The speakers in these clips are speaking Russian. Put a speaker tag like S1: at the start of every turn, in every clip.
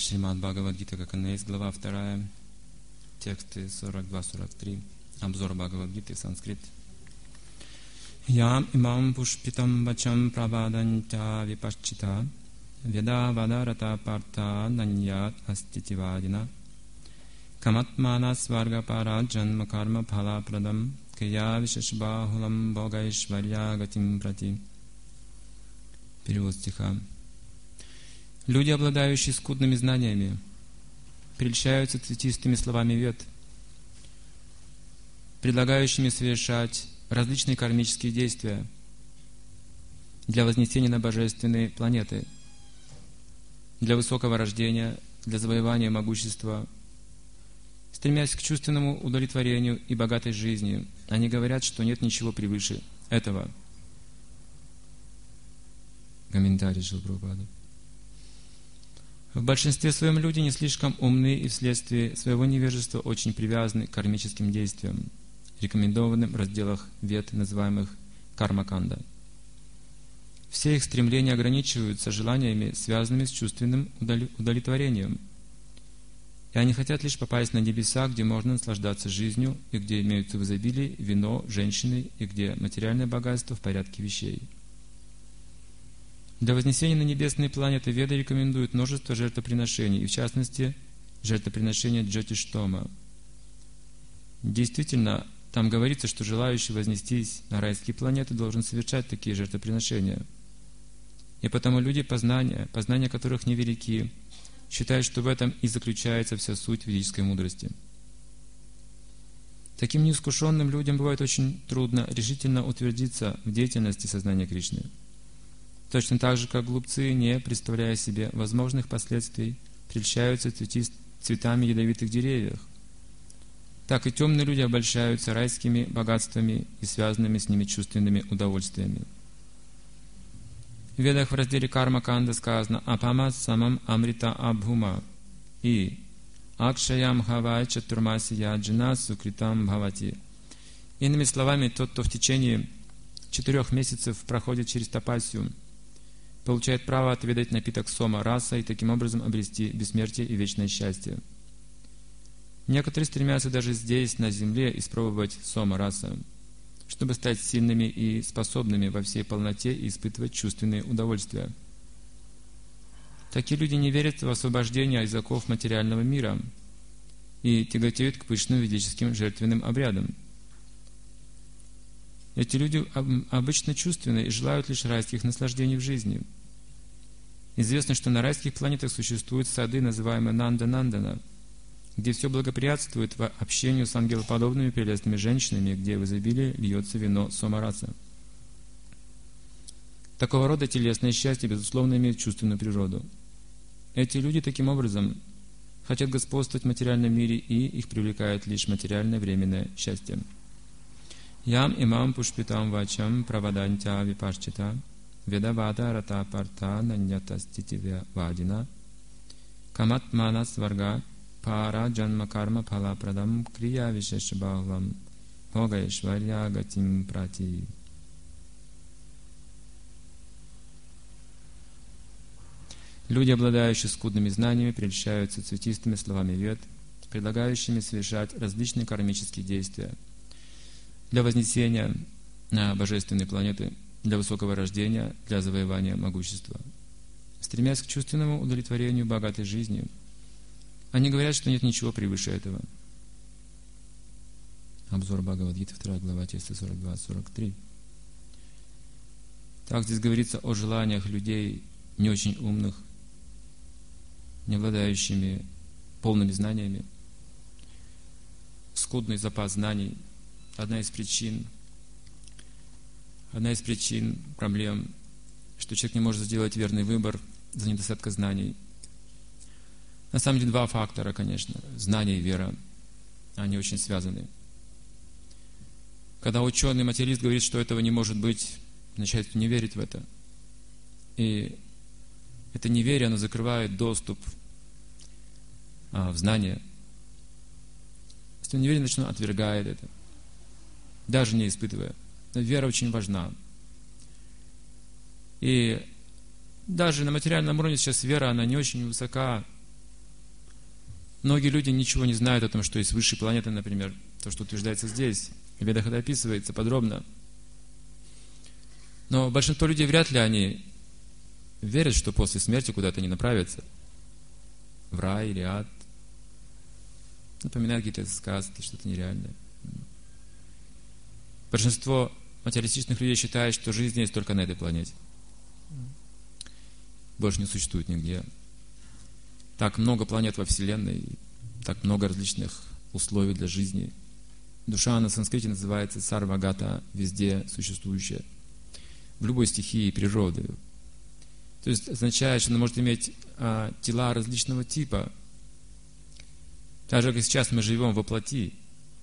S1: Шримад Бхагавад-гита, как она есть, глава 2, тексты 42-43, обзор Бхагавад-гиты, санскрит. Ям имам пушпитам вачам прабаданча випашчита веда вадарата парта наньят аститивадина каматмана сварга параджанма карма пhala прадам кия вишешбахулам богайшварья гатим прати. Перевод стиха. Люди, обладающие скудными знаниями, прельщаются цветистыми словами вед, предлагающими совершать различные кармические действия для вознесения на божественные планеты, для высокого рождения, для завоевания могущества, стремясь к чувственному удовлетворению и богатой жизни. Они говорят, что нет ничего превыше этого. Комментарий Шрила Прабхупады. В большинстве своем люди не слишком умны и вследствие своего невежества очень привязаны к кармическим действиям, рекомендованным в разделах вед, называемых карма-канда. Все их стремления ограничиваются желаниями, связанными с чувственным удовлетворением. И они хотят лишь попасть на небеса, где можно наслаждаться жизнью, и где имеются в изобилии вино, женщины, и где материальное богатство в порядке вещей. Для вознесения на небесные планеты Веды рекомендуют множество жертвоприношений, и в частности, жертвоприношение Джотиштома. Действительно, там говорится, что желающий вознестись на райские планеты должен совершать такие жертвоприношения. И потому люди познания которых невелики, считают, что в этом и заключается вся суть ведической мудрости. Таким неискушенным людям бывает очень трудно решительно утвердиться в деятельности сознания Кришны. Точно так же, как глупцы, не представляя себе возможных последствий, прельщаются цветами ядовитых деревьев, так и темные люди обольщаются райскими богатствами и связанными с ними чувственными удовольствиями. В Ведах в разделе Карма-канда сказано «Апама самам амрита абхума» и «Акшаям хавай чатурмаси яджина сукритам бхавати». Иными словами, тот, кто в течение 4 месяцев проходит через тапасию, получает право отведать напиток сома раса и таким образом обрести бессмертие и вечное счастье. Некоторые стремятся даже здесь, на земле, испробовать сома раса, чтобы стать сильными и способными во всей полноте и испытывать чувственные удовольствия. Такие люди не верят в освобождение из оков материального мира и тяготеют к пышным ведическим жертвенным обрядам. Эти люди обычно чувственны и желают лишь райских наслаждений в жизни. Известно, что на райских планетах существуют сады, называемые Нанда-Нандана, где все благоприятствует общению с ангелоподобными прелестными женщинами, где в изобилии льется вино сомараса. Такого рода телесное счастье, безусловно, имеет чувственную природу. Эти люди таким образом хотят господствовать в материальном мире, и их привлекает лишь материальное временное счастье. Ям имам пушпитам вачам правадантя випашчита ведавада рата парта наньята стити вадина каматмана сварга пара джанма карма пhala прадам крия вишешбахулам богайшварья гатим прати. Люди, обладающие скудными знаниями, прельщаются цветистыми словами вед, предлагающими совершать различные кармические действия для вознесения на божественные планеты, для высокого рождения, для завоевания могущества. Стремясь к чувственному удовлетворению богатой жизнью, они говорят, что нет ничего превыше этого. Обзор Бхагавад-гиты, 2 глава, тексты 42-43. Так здесь говорится о желаниях людей не очень умных, не обладающими полными знаниями, скудный запас знаний. Одна из причин проблем, что человек не может сделать верный выбор из-за недостатка знаний. На самом деле 2 фактора, конечно. Знание и вера. Они очень связаны. Когда ученый-материалист говорит, что этого не может быть, начинает не верить в это. И это неверие, оно закрывает доступ в знание. Если неверие начинает отвергает это, даже не испытывая. Но вера очень важна. И даже на материальном уровне сейчас вера, она не очень высока, Многие люди ничего не знают о том, что есть высшие планеты, например, то, что утверждается здесь. В Ведах это описывается подробно. Но большинство людей вряд ли они верят, что после смерти куда-то они направятся. В рай или ад. Напоминают какие-то сказки, что-то нереальное. Большинство материалистичных людей считает, что жизнь есть только на этой планете. Больше не существует нигде. Так много планет во Вселенной, так много различных условий для жизни. Душа на санскрите называется сарвагата, везде существующая, в любой стихии природы. То есть означает, что она может иметь тела различного типа. Так же, как и сейчас мы живем во плоти.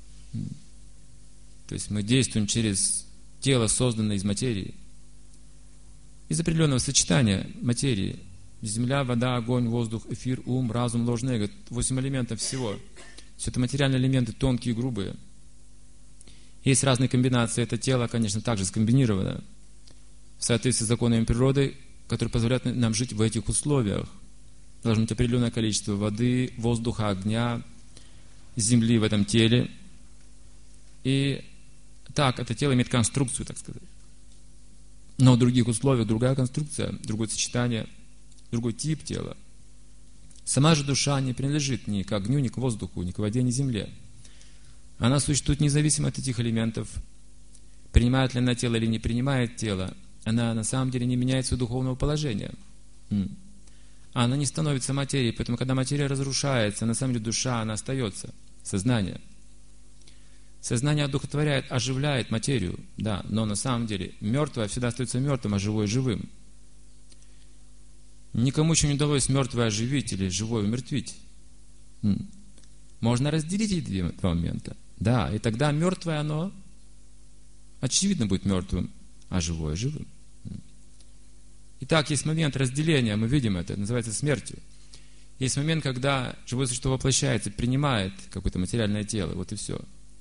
S1: То есть мы действуем через тело, созданное из материи. Из определенного сочетания материи. Земля, вода, огонь, воздух, эфир, ум, разум, ложное эго. 8 элементов всего. Все это материальные элементы, тонкие и грубые. Есть разные комбинации. Это тело, конечно, также скомбинировано в соответствии с законами природы, которые позволяют нам жить в этих условиях. Должно быть определенное количество воды, воздуха, огня, земли в этом теле. И так, это тело имеет конструкцию, так сказать. Но в других условиях другая конструкция, другое сочетание, другой тип тела. Сама же душа не принадлежит ни к огню, ни к воздуху, ни к воде, ни к земле. Она существует независимо от этих элементов. Принимает ли она тело или не принимает тело, она на самом деле не меняет своего духовного положения. Она не становится материей, поэтому когда материя разрушается, на самом деле душа, она остается, сознание. Сознание одухотворяет, оживляет материю, да, но на самом деле мертвое всегда остается мертвым, а живое живым. Никому еще не удалось мертвое оживить или живое умертвить. Можно разделить эти два момента. Да, и тогда мертвое оно очевидно будет мертвым, а живое живым. Итак, есть момент разделения, мы видим это называется смертью. Есть момент, когда живое существо воплощается, принимает какое-то материальное тело, вот и все.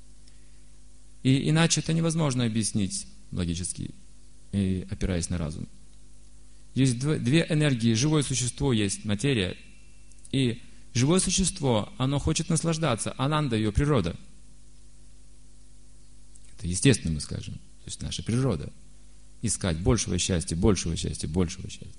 S1: И иначе это невозможно объяснить логически, и опираясь на разум. Есть две энергии. Живое существо есть материя. И живое существо, оно хочет наслаждаться. Ананда, ее природа. Это естественно, мы скажем. То есть наша природа. Искать большего счастья, большего счастья, большего счастья.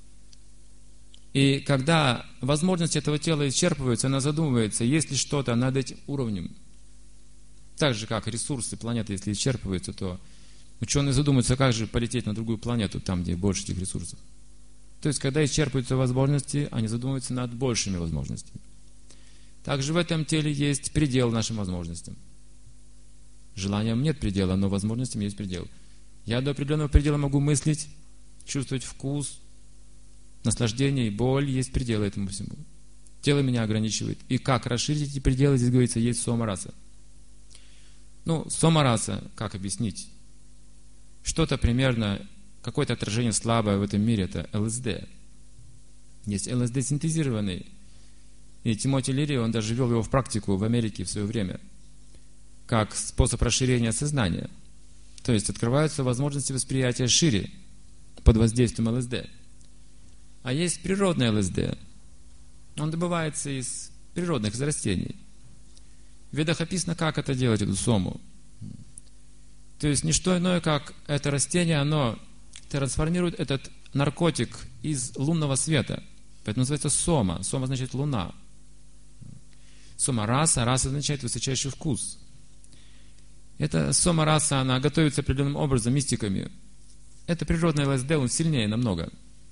S1: И когда возможности этого тела исчерпываются, она задумывается, есть ли что-то над этим уровнем. Так же, как ресурсы планеты, если исчерпываются, то ученые задумаются, как же полететь на другую планету, там, где больше этих ресурсов. То есть, когда исчерпываются возможности, они задумываются над большими возможностями. Также в этом теле есть предел нашим возможностям. Желаниям нет предела, но возможностям есть предел. Я до определенного предела могу мыслить, чувствовать вкус, наслаждение и боль, есть пределы этому всему. Тело меня ограничивает. И как расширить эти пределы, здесь говорится, есть сома-раса. Сома-раса, как объяснить? Что-то примерно, какое-то отражение слабое в этом мире, это ЛСД. Есть ЛСД синтезированный. И Тимоти Лири, он даже ввел его в практику в Америке в свое время, как способ расширения сознания. То есть открываются возможности восприятия шире под воздействием ЛСД. А есть природный ЛСД. Он добывается из природных, из растений. В Ведах описано, как это делать, эту сому. То есть не что иное, как это растение, оно трансформирует этот наркотик из лунного света. Поэтому называется сома. Сома означает луна. Сома-раса, раса означает высочайший вкус. Эта сома-раса, она готовится определенным образом, мистиками. Это природный ЛСД, он сильнее намного.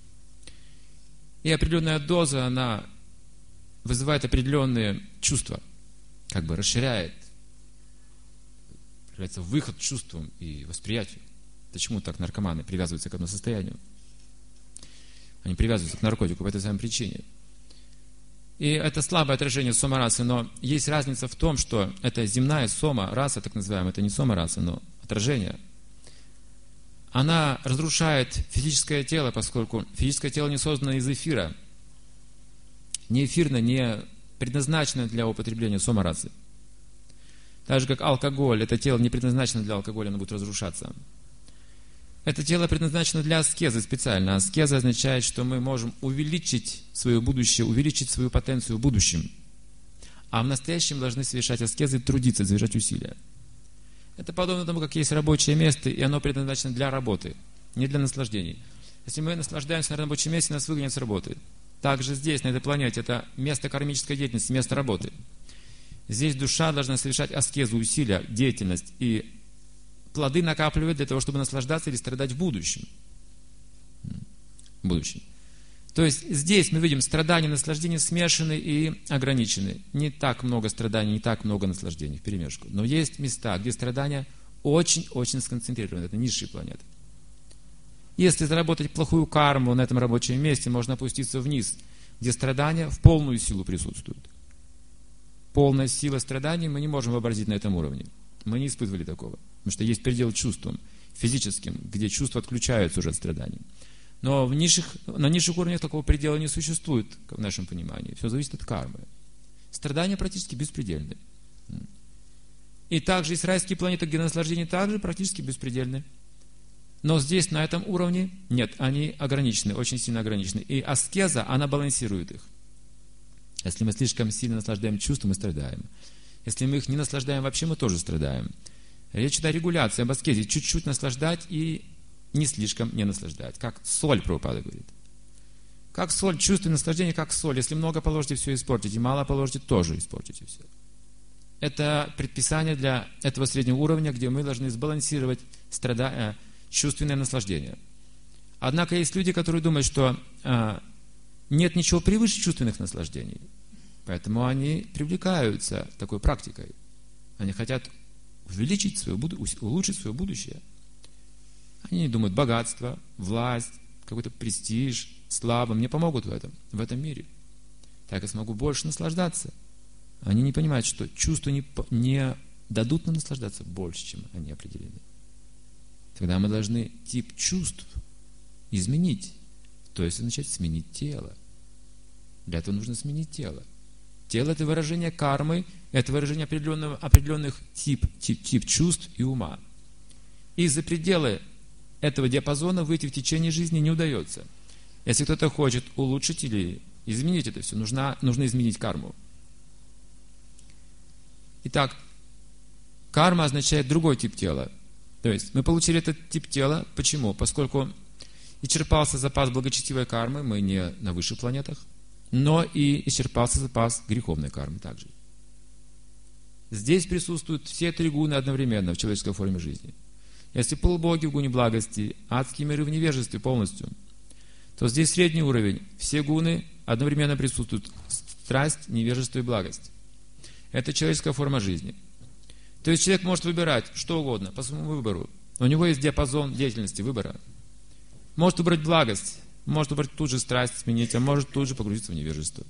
S1: И определенная доза, она вызывает определенные чувства, как бы расширяет, появляется выход чувствам и восприятию. Почему так наркоманы привязываются к одному состоянию? Они привязываются к наркотику по этой самой причине. И это слабое отражение сома-расы, но есть разница в том, что это земная сома-раса, так называемая, это не сома-раса, но отражение. Она разрушает физическое тело, поскольку физическое тело не создано из эфира. Не эфирно, не предназначено для употребления сома-расы. Так же, как алкоголь, это тело не предназначено для алкоголя, оно будет разрушаться. Это тело предназначено для аскезы специально. Аскеза означает, что мы можем увеличить свое будущее, увеличить свою потенцию в будущем. а в настоящем должны совершать аскезы, трудиться, совершать усилия. Это подобно тому, как есть рабочее место, и оно предназначено для работы, не для наслаждений. Если мы наслаждаемся на рабочем месте, нас выгонят с работы. Также здесь, на этой планете, это место кармической деятельности, место работы. Здесь душа должна совершать аскезу, усилия, деятельность и плоды накапливать для того, чтобы наслаждаться или страдать в будущем. В будущем. То есть здесь мы видим страдания и наслаждения смешаны и ограничены. Не так много страданий, не так много наслаждений вперемешку. Но есть места, где страдания очень-очень сконцентрированы. Это низшие планеты. Если заработать плохую карму на этом рабочем месте, можно опуститься вниз, где страдания в полную силу присутствуют. Полная сила страданий мы не можем вообразить на этом уровне. Мы не испытывали такого. Потому что есть предел чувствам физическим, где чувства отключаются уже от страданий. Но на низших уровнях такого предела не существует, в нашем понимании. Все зависит от кармы. Страдания практически беспредельны. И также есть райские планеты, где наслаждения также практически беспредельны. Но здесь, на этом уровне, нет, они ограничены, очень сильно ограничены. И аскеза, она балансирует их. Если мы слишком сильно наслаждаем чувства, мы страдаем. Если мы их не наслаждаем вообще, мы тоже страдаем. Речь идет о регуляции, об аскезе. Чуть-чуть наслаждать и не слишком не наслаждать. Как соль, Прабхупада говорит. Как соль, чувственное наслаждение, как соль. Если много положите, все испортите. Мало положите, тоже испортите все. Это предписание для этого среднего уровня, где мы должны сбалансировать чувственное наслаждение. Однако есть люди, которые думают, что нет ничего превыше чувственных наслаждений. Поэтому они привлекаются такой практикой. Они хотят увеличить улучшить свое будущее. Они думают, богатство, власть, какой-то престиж, слава мне помогут в этом мире. Так я смогу больше наслаждаться. Они не понимают, что чувства не дадут нам наслаждаться больше, чем они определены. Тогда мы должны тип чувств изменить. То есть начать сменить тело. Для этого нужно сменить тело. Тело – это выражение кармы, это выражение определенных тип чувств и ума. И за пределы этого диапазона выйти в течение жизни не удается. Если кто-то хочет улучшить или изменить это все, нужно изменить карму. Итак, карма означает другой тип тела. То есть мы получили этот тип тела. Почему? Поскольку исчерпался запас благочестивой кармы, мы не на высших планетах, но и исчерпался запас греховной кармы также. Здесь присутствуют все три гуны одновременно в человеческой форме жизни. Если полубоги в гуне благости, адские миры в невежестве полностью, то здесь средний уровень. Все гуны одновременно присутствуют. Страсть, невежество и благость. Это человеческая форма жизни. То есть человек может выбирать что угодно по своему выбору. У него есть диапазон деятельности выбора. Может выбрать благость, может выбрать тут же страсть сменить, а может тут же погрузиться в невежество.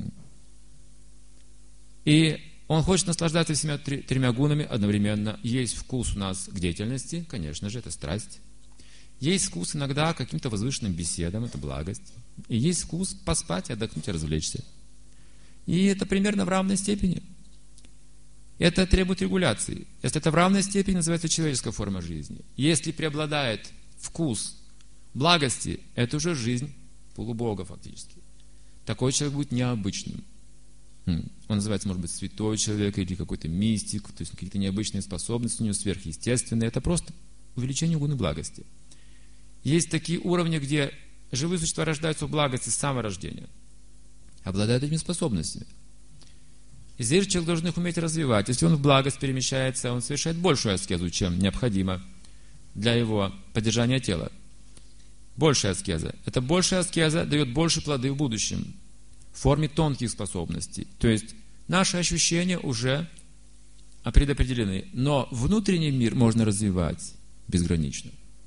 S1: И он хочет наслаждаться всеми тремя гунами одновременно. Есть вкус у нас к деятельности, конечно же, это страсть. Есть вкус иногда к каким-то возвышенным беседам, это благость. И есть вкус поспать, отдохнуть и развлечься. И это примерно в равной степени. Это требует регуляции. Если это в равной степени, называется человеческая форма жизни. Если преобладает вкус благости, это уже жизнь полубога фактически. Такой человек будет необычным. Он называется, может быть, святой человек или какой-то мистик, то есть какие-то необычные способности у него сверхъестественные. Это просто увеличение гуны благости. Есть такие уровни, где живые существа рождаются в благости с самого рождения, обладают этими способностями. И здесь человек должен их уметь развивать. Если он в благость перемещается, он совершает большую аскезу, чем необходимо для его поддержания тела. Большая аскеза. Эта большая аскеза дает больше плоды в будущем в форме тонких способностей. То есть наши ощущения уже предопределены. Но внутренний мир можно развивать безгранично.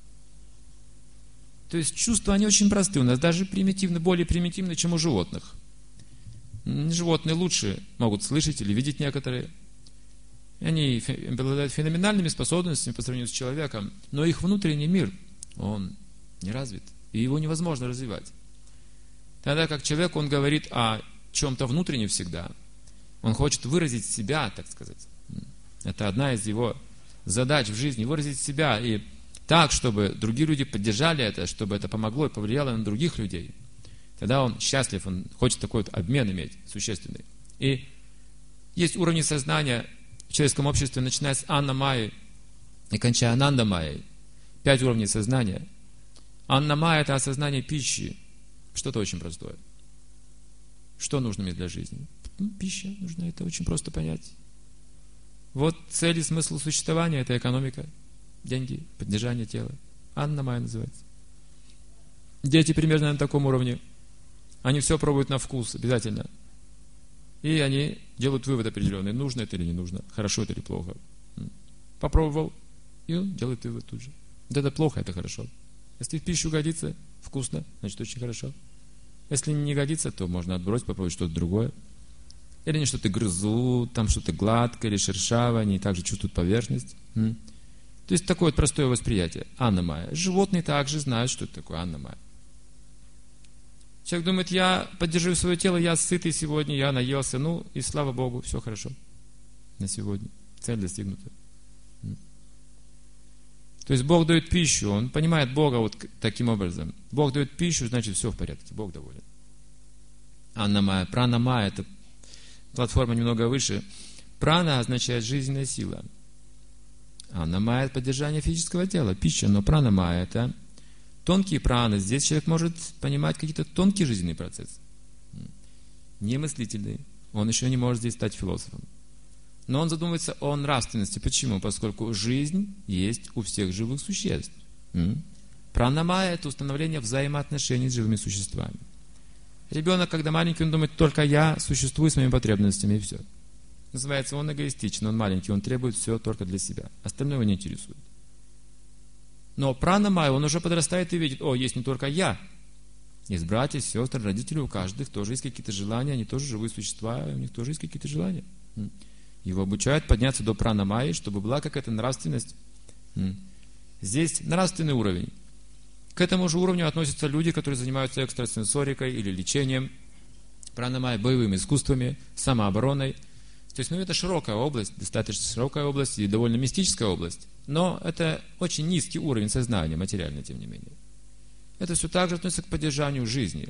S1: То есть чувства, они очень простые. У нас даже примитивны, более примитивны, чем у животных. Животные лучше могут слышать или видеть некоторые. Они обладают феноменальными способностями по сравнению с человеком, но их внутренний мир, он не развит, и его невозможно развивать. Тогда как человек, он говорит о чем-то внутреннем всегда. Он хочет выразить себя, так сказать. Это одна из его задач в жизни, выразить себя и так, чтобы другие люди поддержали это, чтобы это помогло и повлияло на других людей. Тогда он счастлив, он хочет такой вот обмен иметь существенный. И Есть уровни сознания в человеческом обществе, начиная с Анна-майи и кончая Ананда-майей. 5 уровней сознания. Анна-майя – это осознание пищи. Что-то очень простое. Что нужно мне для жизни? Пища нужна, это очень просто понять. Вот цель и смысл существования – это экономика, деньги, поддержание тела. Анна-майя называется. Дети примерно на таком уровне. Они все пробуют на вкус обязательно. И они делают вывод определенный, нужно это или не нужно, хорошо это или плохо. Попробовал, и он делает вывод тут же. Вот это плохо, это хорошо. Если в пищу годится, вкусно, значит очень хорошо. Если не годится, то можно отбросить, попробовать что-то другое. Или они что-то грызут, там что-то гладкое или шершавое, они также чувствуют поверхность. То есть такое вот простое восприятие. Анна-майя. Животные также знают, что это такое Анна-майя. Человек думает, я поддерживаю свое тело, я сытый сегодня, я наелся, ну и слава Богу, все хорошо на сегодня. Цель достигнута. То есть Бог дает пищу, он понимает Бога вот таким образом. Бог дает пищу, значит все в порядке, Бог доволен. Анна-майя, прана-майя, это платформа немного выше. Прана означает жизненная сила. Анна-майя – поддержание физического тела, пища, но прана-майя – это тонкие праны. Здесь человек может понимать какие-то тонкие жизненные процессы. Не мыслительные. Он еще не может здесь стать философом. Но он задумывается о нравственности. Почему? Поскольку жизнь есть у всех живых существ. Прана-майя – это установление взаимоотношений с живыми существами. Ребенок, когда маленький, он думает, только я существую с моими потребностями, и все. Называется, он эгоистичен, он маленький, он требует все только для себя. Остальное его не интересует. Но прана-майя, он уже подрастает и видит, есть не только я. Есть братья, сестры, родители, у каждых тоже есть какие-то желания, они тоже живые существа, у них тоже есть какие-то желания. Его обучают подняться до прана-майи, чтобы была какая-то нравственность. Здесь нравственный уровень. К этому же уровню относятся люди, которые занимаются экстрасенсорикой или лечением, прана-майей, боевыми искусствами, самообороной. То есть, это широкая область, достаточно широкая область и довольно мистическая область. Но это очень низкий уровень сознания, материально, тем не менее. Это все также относится к поддержанию жизни.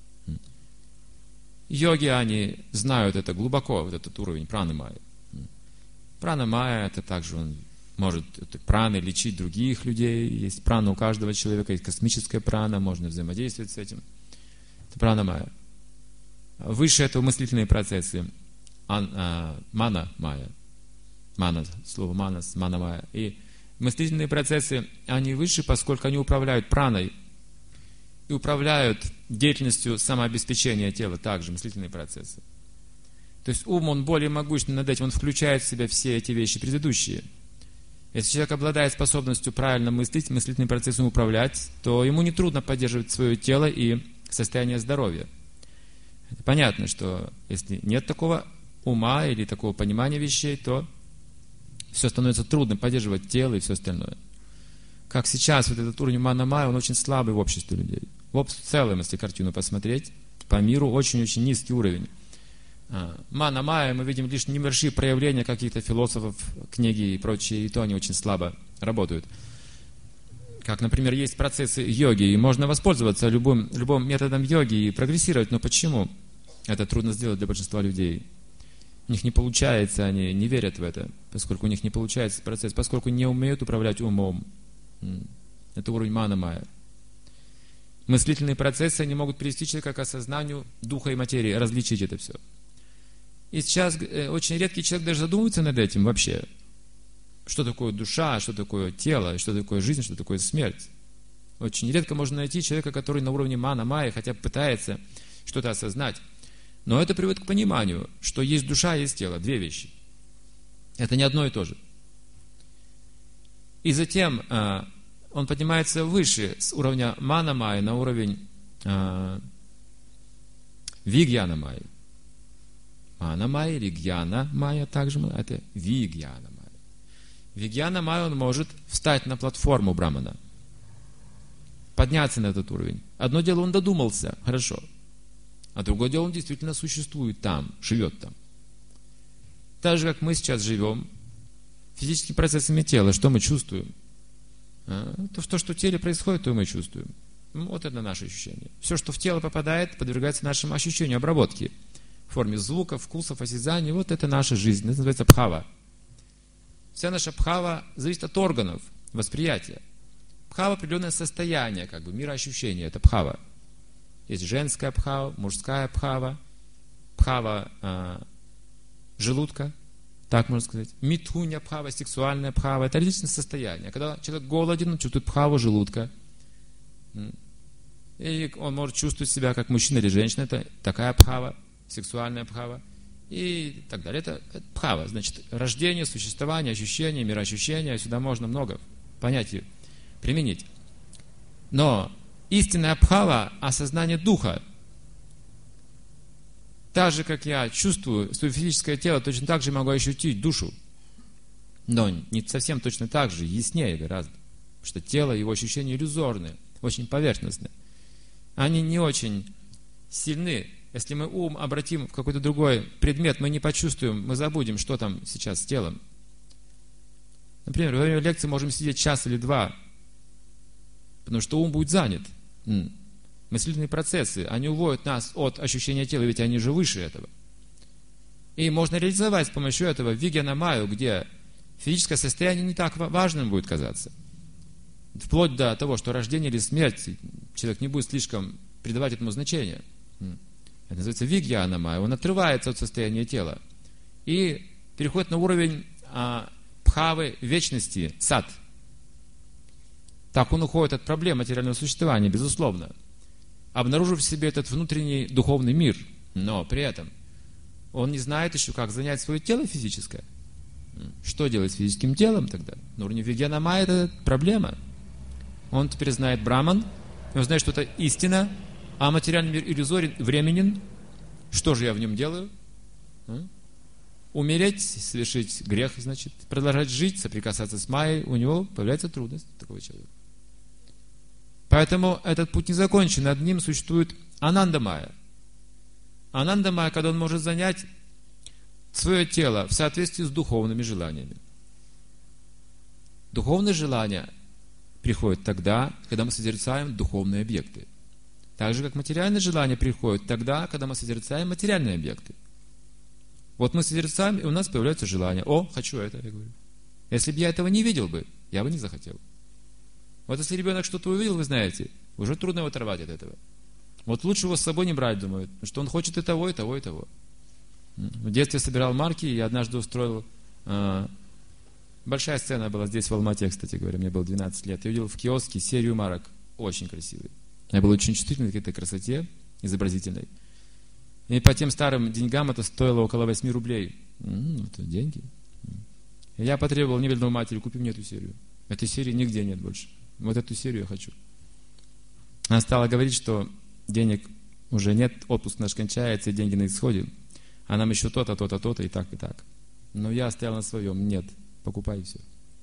S1: Йоги, они знают это глубоко, вот этот уровень праны-майи. Прана-майя, это также он может праной лечить других людей. Есть прана у каждого человека, есть космическая прана, можно взаимодействовать с этим. Это прана-майя. Выше этого мыслительные процессы. Мана-майя. Мана, слово манас, мана-майя. И мыслительные процессы, они выше, поскольку они управляют праной и управляют деятельностью самообеспечения тела, также мыслительные процессы. То есть ум, он более могущественный над этим, он включает в себя все эти вещи предыдущие. Если человек обладает способностью правильно мыслить, мыслительным процессом управлять, то ему нетрудно поддерживать свое тело и состояние здоровья. Это понятно, что если нет такого ума или такого понимания вещей, то все становится трудно поддерживать тело и все остальное. Как сейчас вот этот уровень мана-майя, он очень слабый в обществе людей. В целом, если картину посмотреть, по миру очень-очень низкий уровень. Мана-майя, мы видим лишь небольшие проявления каких-то философов, книги и прочее, и то они очень слабо работают. Как, например, есть процессы йоги, и можно воспользоваться любым методом йоги и прогрессировать, но почему? Это трудно сделать для большинства людей. У них не получается, они не верят в это, поскольку у них не получается процесс, поскольку не умеют управлять умом. Это уровень мана-майя. Мыслительные процессы, они могут привести человека к осознанию духа и материи, различить это все. И сейчас очень редкий человек даже задумывается над этим вообще. Что такое душа, что такое тело, что такое жизнь, что такое смерть. Очень редко можно найти человека, который на уровне мана-майя хотя бы пытается что-то осознать. Но это приводит к пониманию, что есть душа, есть тело. Две вещи. Это не одно и то же. И затем он поднимается выше с уровня мана-майя на уровень вигьяна-майя. Мана-майя или гьяна-майя также это вигьяна-майя. Вигьяна-майя, он может встать на платформу брамана, подняться на этот уровень. Одно дело, он додумался, хорошо. А другое дело, он действительно существует там, живет там. Так же, как мы сейчас живем, физическими процессами тела, что мы чувствуем? То, что в теле происходит, то мы чувствуем. Вот это наше ощущение. Все, что в тело попадает, подвергается нашему ощущению, обработке. в форме звуков, вкусов, осязаний. Вот это наша жизнь. Это называется бхава. Вся наша бхава зависит от органов восприятия. Бхава — определенное состояние, как бы, мироощущения. Это бхава. Есть женская бхава, мужская бхава, бхава желудка, так можно сказать. Митхуня бхава, сексуальная бхава. Это различные состояния. Когда человек голоден, он чувствует бхаву желудка. И он может чувствовать себя как мужчина или женщина. Это такая бхава, сексуальная бхава. И так далее. Это бхава. Значит, рождение, существование, ощущение, мироощущение. Сюда можно много понятий применить. Но истинная бхава — осознание духа. Так же, как я чувствую свое физическое тело, точно так же могу ощутить душу. Но не совсем точно так же, яснее гораздо. Потому что тело, его ощущения иллюзорные, очень поверхностные. Они не очень сильны. Если мы ум обратим в какой-то другой предмет, мы не почувствуем, мы забудем, что там сейчас с телом. Например, во время лекции можем сидеть час или два, потому что ум будет занят. Мыслительные процессы, они уводят нас от ощущения тела, ведь они же выше этого. И можно реализовать с помощью этого вигьяна майю, где физическое состояние не так важным будет казаться. Вплоть до того, что рождение или смерть, человек не будет слишком придавать этому значения. Это называется вигьяна майя. Он отрывается от состояния тела и переходит на уровень бхавы вечности, сад. Так он уходит от проблем материального существования, безусловно, обнаружив в себе этот внутренний духовный мир. Но при этом он не знает еще, как занять свое тело физическое. Что делать с физическим телом тогда? На уровне вигьяна майя это проблема. Он теперь знает Браман, он знает, что это истина, а материальный мир иллюзорен, временен. Что же я в нем делаю? Умереть, совершить грех, значит, продолжать жить, соприкасаться с майей, у него появляется трудность такого человека. Поэтому этот путь не закончен, над ним существует ананда майя. Ананда майя, когда он может занять свое тело в соответствии с духовными желаниями. Духовные желания приходят тогда, когда мы созерцаем духовные объекты. Так же, как материальные желания приходят тогда, когда мы созерцаем материальные объекты. Вот мы созерцаем, и у нас появляется желание. О, хочу это, я говорю. Если бы я этого не видел бы, я бы не захотел. Вот если ребенок что-то увидел, вы знаете, уже трудно его оторвать от этого. Вот лучше его с собой не брать, думают, потому что он хочет и того, и того, и того. В детстве собирал марки, и однажды устроил... Большая сцена была здесь, в Алмате, кстати говоря, мне было 12 лет. Я увидел в киоске серию марок, очень красивые. Я был очень чувствительный к этой красоте изобразительной. И по тем старым деньгам это стоило около 8 рублей. Это деньги. И я потребовал немедленного матери, купи мне эту серию. Этой серии нигде нет больше. Вот эту серию я хочу. Она стала говорить, что денег уже нет, отпуск наш кончается, деньги на исходе. А нам еще то-то, то-то, то-то, и так, и так. Но я стоял на своем. Нет, покупай и все.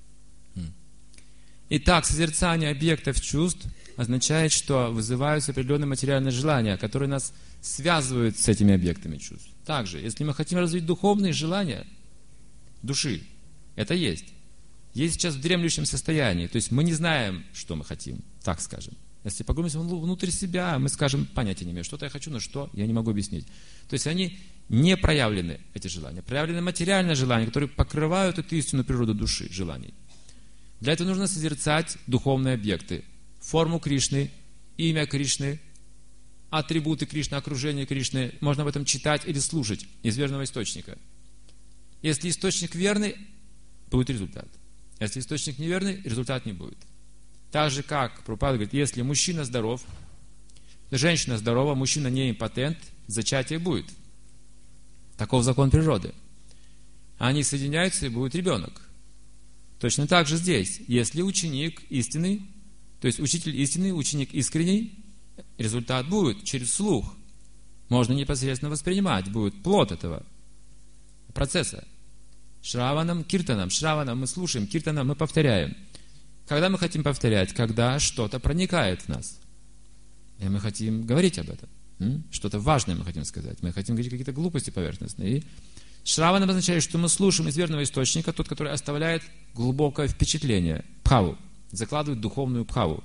S1: Итак, созерцание объектов чувств означает, что вызываются определенные материальные желания, которые нас связывают с этими объектами чувств. Также, если мы хотим развить духовные желания души, это есть. Есть сейчас в дремлющем состоянии, то есть мы не знаем, что мы хотим, так скажем. Если погрузимся внутрь себя, мы скажем, понятия не имею, что-то я хочу, но что, я не могу объяснить. То есть они не проявлены, эти желания. Проявлены материальные желания, которые покрывают эту истинную природу души, желаний. Для этого нужно созерцать духовные объекты. Форму Кришны, имя Кришны, атрибуты Кришны, окружение Кришны. Можно об этом читать или слушать из верного источника. Если источник верный, будет результат. Если источник неверный, результат не будет. Так же, как Прабхупада говорит, если мужчина здоров, женщина здорова, мужчина не импотент, зачатие будет. Таков закон природы. Они соединяются, и будет ребенок. Точно так же здесь. Если ученик истинный, то есть учитель истинный, ученик искренний, результат будет через слух. Можно непосредственно воспринимать, будет плод этого процесса. Шраванам, киртанам. Шраванам мы слушаем, киртанам мы повторяем. Когда мы хотим повторять? Когда что-то проникает в нас. И мы хотим говорить об этом. Что-то важное мы хотим сказать. Мы хотим говорить какие-то глупости поверхностные. И шраванам означает, что мы слушаем из верного источника, тот, который оставляет глубокое впечатление, бхаву, закладывает духовную бхаву.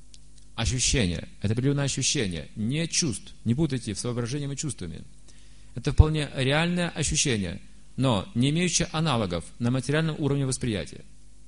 S1: Ощущение. Это определенное ощущение, не чувств. Не путайте с воображением и чувствами. Это вполне реальное ощущение, но не имеющее аналогов на материальном уровне восприятия.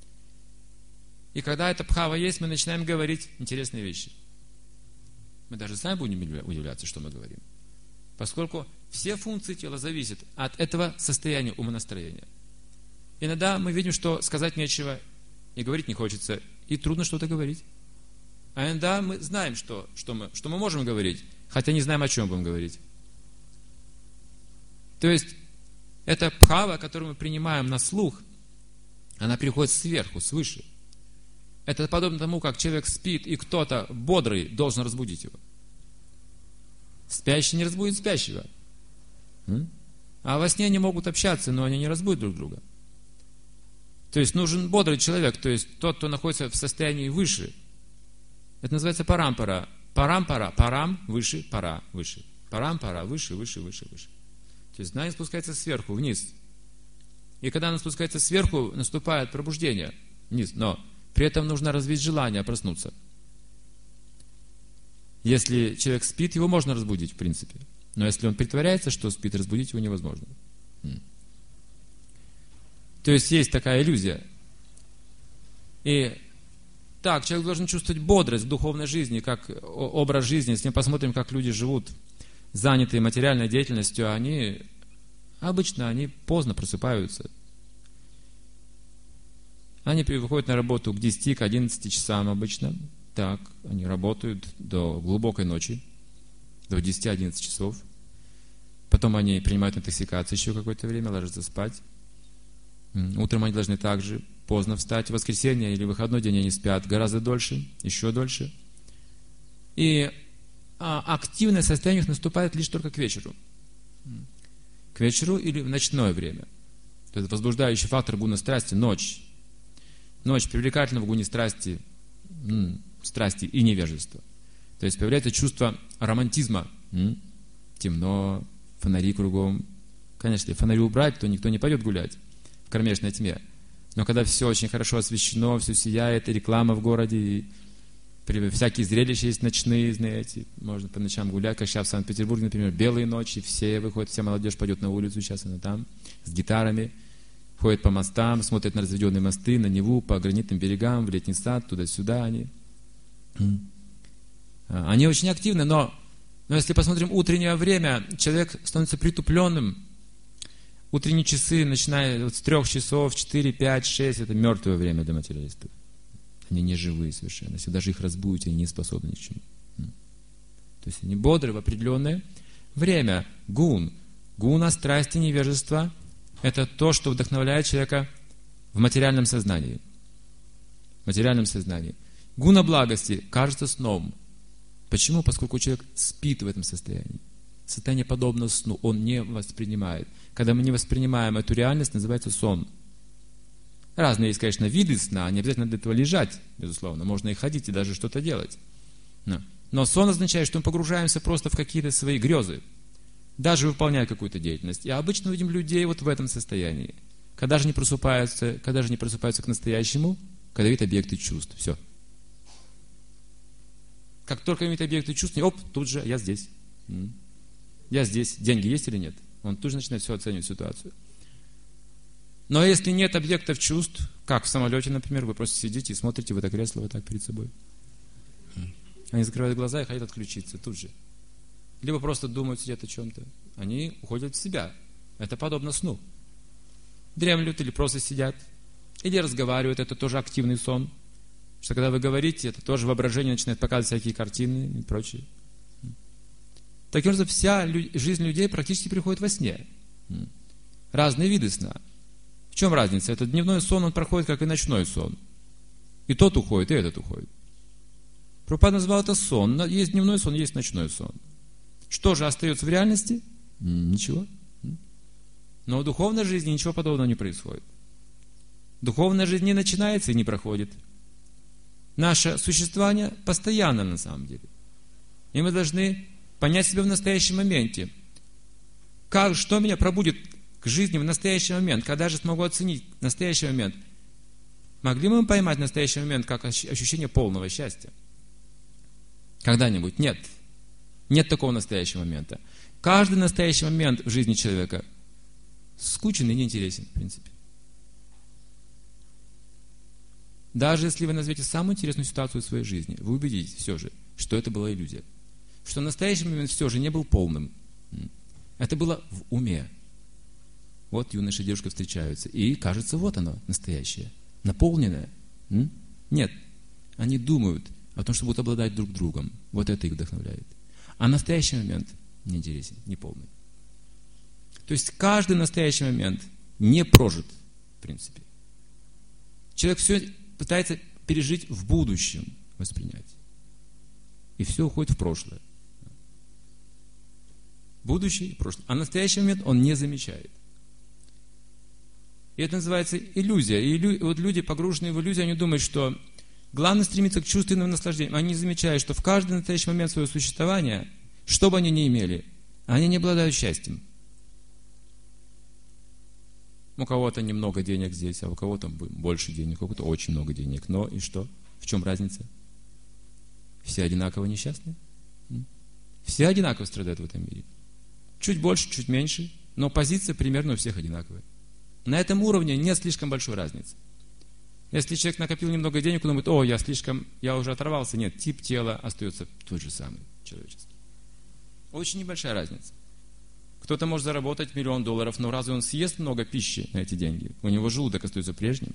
S1: И когда эта бхава есть, мы начинаем говорить интересные вещи. Мы даже сами будем удивляться, что мы говорим. Поскольку все функции тела зависят от этого состояния умонастроения. Иногда мы видим, что сказать нечего, и говорить не хочется, и трудно что-то говорить. А иногда мы знаем, что мы можем говорить, хотя не знаем, о чем будем говорить. То есть, эта бхава, которую мы принимаем на слух, она приходит сверху, свыше. Это подобно тому, как человек спит, и кто-то бодрый должен разбудить его. Спящий не разбудит спящего. А во сне они могут общаться, но они не разбудят друг друга. То есть нужен бодрый человек, то есть тот, кто находится в состоянии выше. Это называется парампара. Парампара, парам, выше, пара, выше. Парампара, выше, выше, выше, выше. То есть знание спускается сверху, вниз. И когда оно спускается сверху, наступает пробуждение вниз. Но при этом нужно развить желание проснуться. Если человек спит, его можно разбудить, в принципе. Но если он притворяется, что спит, разбудить его невозможно. То есть есть такая иллюзия. И так, человек должен чувствовать бодрость в духовной жизни, как образ жизни. Если мы посмотрим, как люди живут, занятые материальной деятельностью, они поздно просыпаются. Они выходят на работу к 10, к 11 часам обычно. Так, они работают до глубокой ночи, до 10-11 часов. Потом они принимают интоксикацию еще какое-то время, ложатся спать. Утром они должны также поздно встать. В воскресенье или выходной день они спят гораздо дольше, еще дольше. И активное состояние их наступает лишь только к вечеру. К вечеру или в ночное время. Это возбуждающий фактор гуна страсти – ночь. Ночь привлекательна в гуне страсти и невежества. То есть появляется чувство романтизма. Темно, фонари кругом. Конечно, если фонари убрать, то никто не пойдет гулять в кромешной тьме. Но когда все очень хорошо освещено, все сияет, и реклама в городе, и всякие зрелища есть ночные, знаете, можно по ночам гулять, как сейчас в Санкт-Петербурге, например, белые ночи, все выходят, вся молодежь пойдет на улицу, сейчас она там, с гитарами, ходит по мостам, смотрит на разведенные мосты, на Неву, по гранитным берегам, в летний сад, туда-сюда они. Они очень активны, но если посмотрим утреннее время, человек становится притупленным. Утренние часы, начиная с 3 часов, 4, 5, 6, это мертвое время для материалистов. Они не живые совершенно. Если даже их разбудите, они не способны ни к чему. То есть они бодры в определенное время. Гуна, страсти, невежество – это то, что вдохновляет человека в материальном сознании. В материальном сознании. Гуна благости кажется сном. Почему? Поскольку человек спит в этом состоянии. Состояние подобно сну, он не воспринимает. Когда мы не воспринимаем эту реальность, называется сон. Разные есть, конечно, виды сна, не обязательно для этого лежать, безусловно, можно и ходить, и даже что-то делать. Но сон означает, что мы погружаемся просто в какие-то свои грезы, даже выполняя какую-то деятельность. И обычно видим людей вот в этом состоянии. Когда же не просыпаются к настоящему, когда видят объекты чувств. Все. Как только видят объекты чувств, тут же я здесь. Я здесь. Деньги есть или нет? Он тут же начинает все оценивать ситуацию. Но если нет объектов чувств, как в самолете, например, вы просто сидите и смотрите в это кресло вот так перед собой. Они закрывают глаза и хотят отключиться тут же. Либо просто думают, сидят о чем-то. Они уходят в себя. Это подобно сну. Дремлют или просто сидят. Или разговаривают. Это тоже активный сон. Что когда вы говорите, это тоже воображение начинает показывать всякие картины и прочее. Таким образом, вся жизнь людей практически приходит во сне. Разные виды сна. В чем разница? Этот дневной сон, он проходит, как и ночной сон. И тот уходит, и этот уходит. Прабхупада назвал это сон. Есть дневной сон, есть ночной сон. Что же остается в реальности? Ничего. Но в духовной жизни ничего подобного не происходит. Духовная жизнь не начинается и не проходит. Наше существование постоянно на самом деле. И мы должны понять себя в настоящем моменте. Что меня пробудит к жизни в настоящий момент? Когда же смогу оценить настоящий момент? Могли мы поймать настоящий момент как ощущение полного счастья? Когда-нибудь? Нет. Нет такого настоящего момента. Каждый настоящий момент в жизни человека скучен и неинтересен, в принципе. Даже если вы назовете самую интересную ситуацию в своей жизни, вы убедитесь все же, что это была иллюзия. Что настоящий момент все же не был полным. Это было в уме. Вот юноша и девушка встречаются, и кажется, вот оно, настоящее, наполненное. Нет, они думают о том, что будут обладать друг другом. Вот это их вдохновляет. А настоящий момент не интересен, не полный. То есть каждый настоящий момент не прожит, в принципе. Человек все пытается пережить в будущем, воспринять. И все уходит в прошлое. Будущее и прошлое. А настоящий момент он не замечает. И это называется иллюзия. И вот люди, погруженные в иллюзию, они думают, что главное стремиться к чувственному наслаждению. Они не замечают, что в каждый настоящий момент своего существования, что бы они ни имели, они не обладают счастьем. У кого-то немного денег здесь, а у кого-то больше денег, у кого-то очень много денег. Но и что? В чем разница? Все одинаково несчастны? Все одинаково страдают в этом мире. Чуть больше, чуть меньше, но позиция примерно у всех одинаковая. На этом уровне нет слишком большой разницы. Если человек накопил немного денег, он думает, я уже оторвался. Нет, тип тела остается тот же самый, человеческий. Очень небольшая разница. Кто-то может заработать $1 миллион, но разве он съест много пищи на эти деньги? У него желудок остается прежним.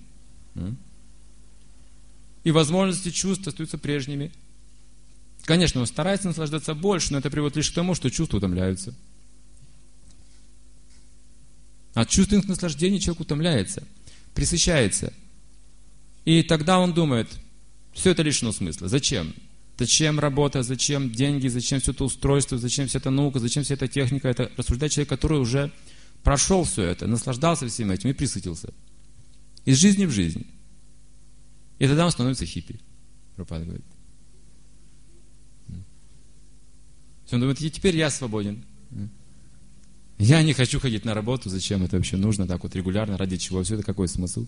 S1: И возможности чувств остаются прежними. Конечно, он старается наслаждаться больше, но это приводит лишь к тому, что чувства утомляются. От чувственных наслаждений человек утомляется, пресыщается. И тогда он думает, все это лишено смысла. Зачем? Зачем работа, зачем деньги, зачем все это устройство, зачем вся эта наука, зачем вся эта техника? Это рассуждает человек, который уже прошел все это, наслаждался всем этим и присытился. Из жизни в жизнь. И тогда он становится хиппи. Прабхупада говорит. Он думает, и теперь я свободен. Я не хочу ходить на работу, зачем это вообще нужно, так вот регулярно, ради чего, все это какой смысл?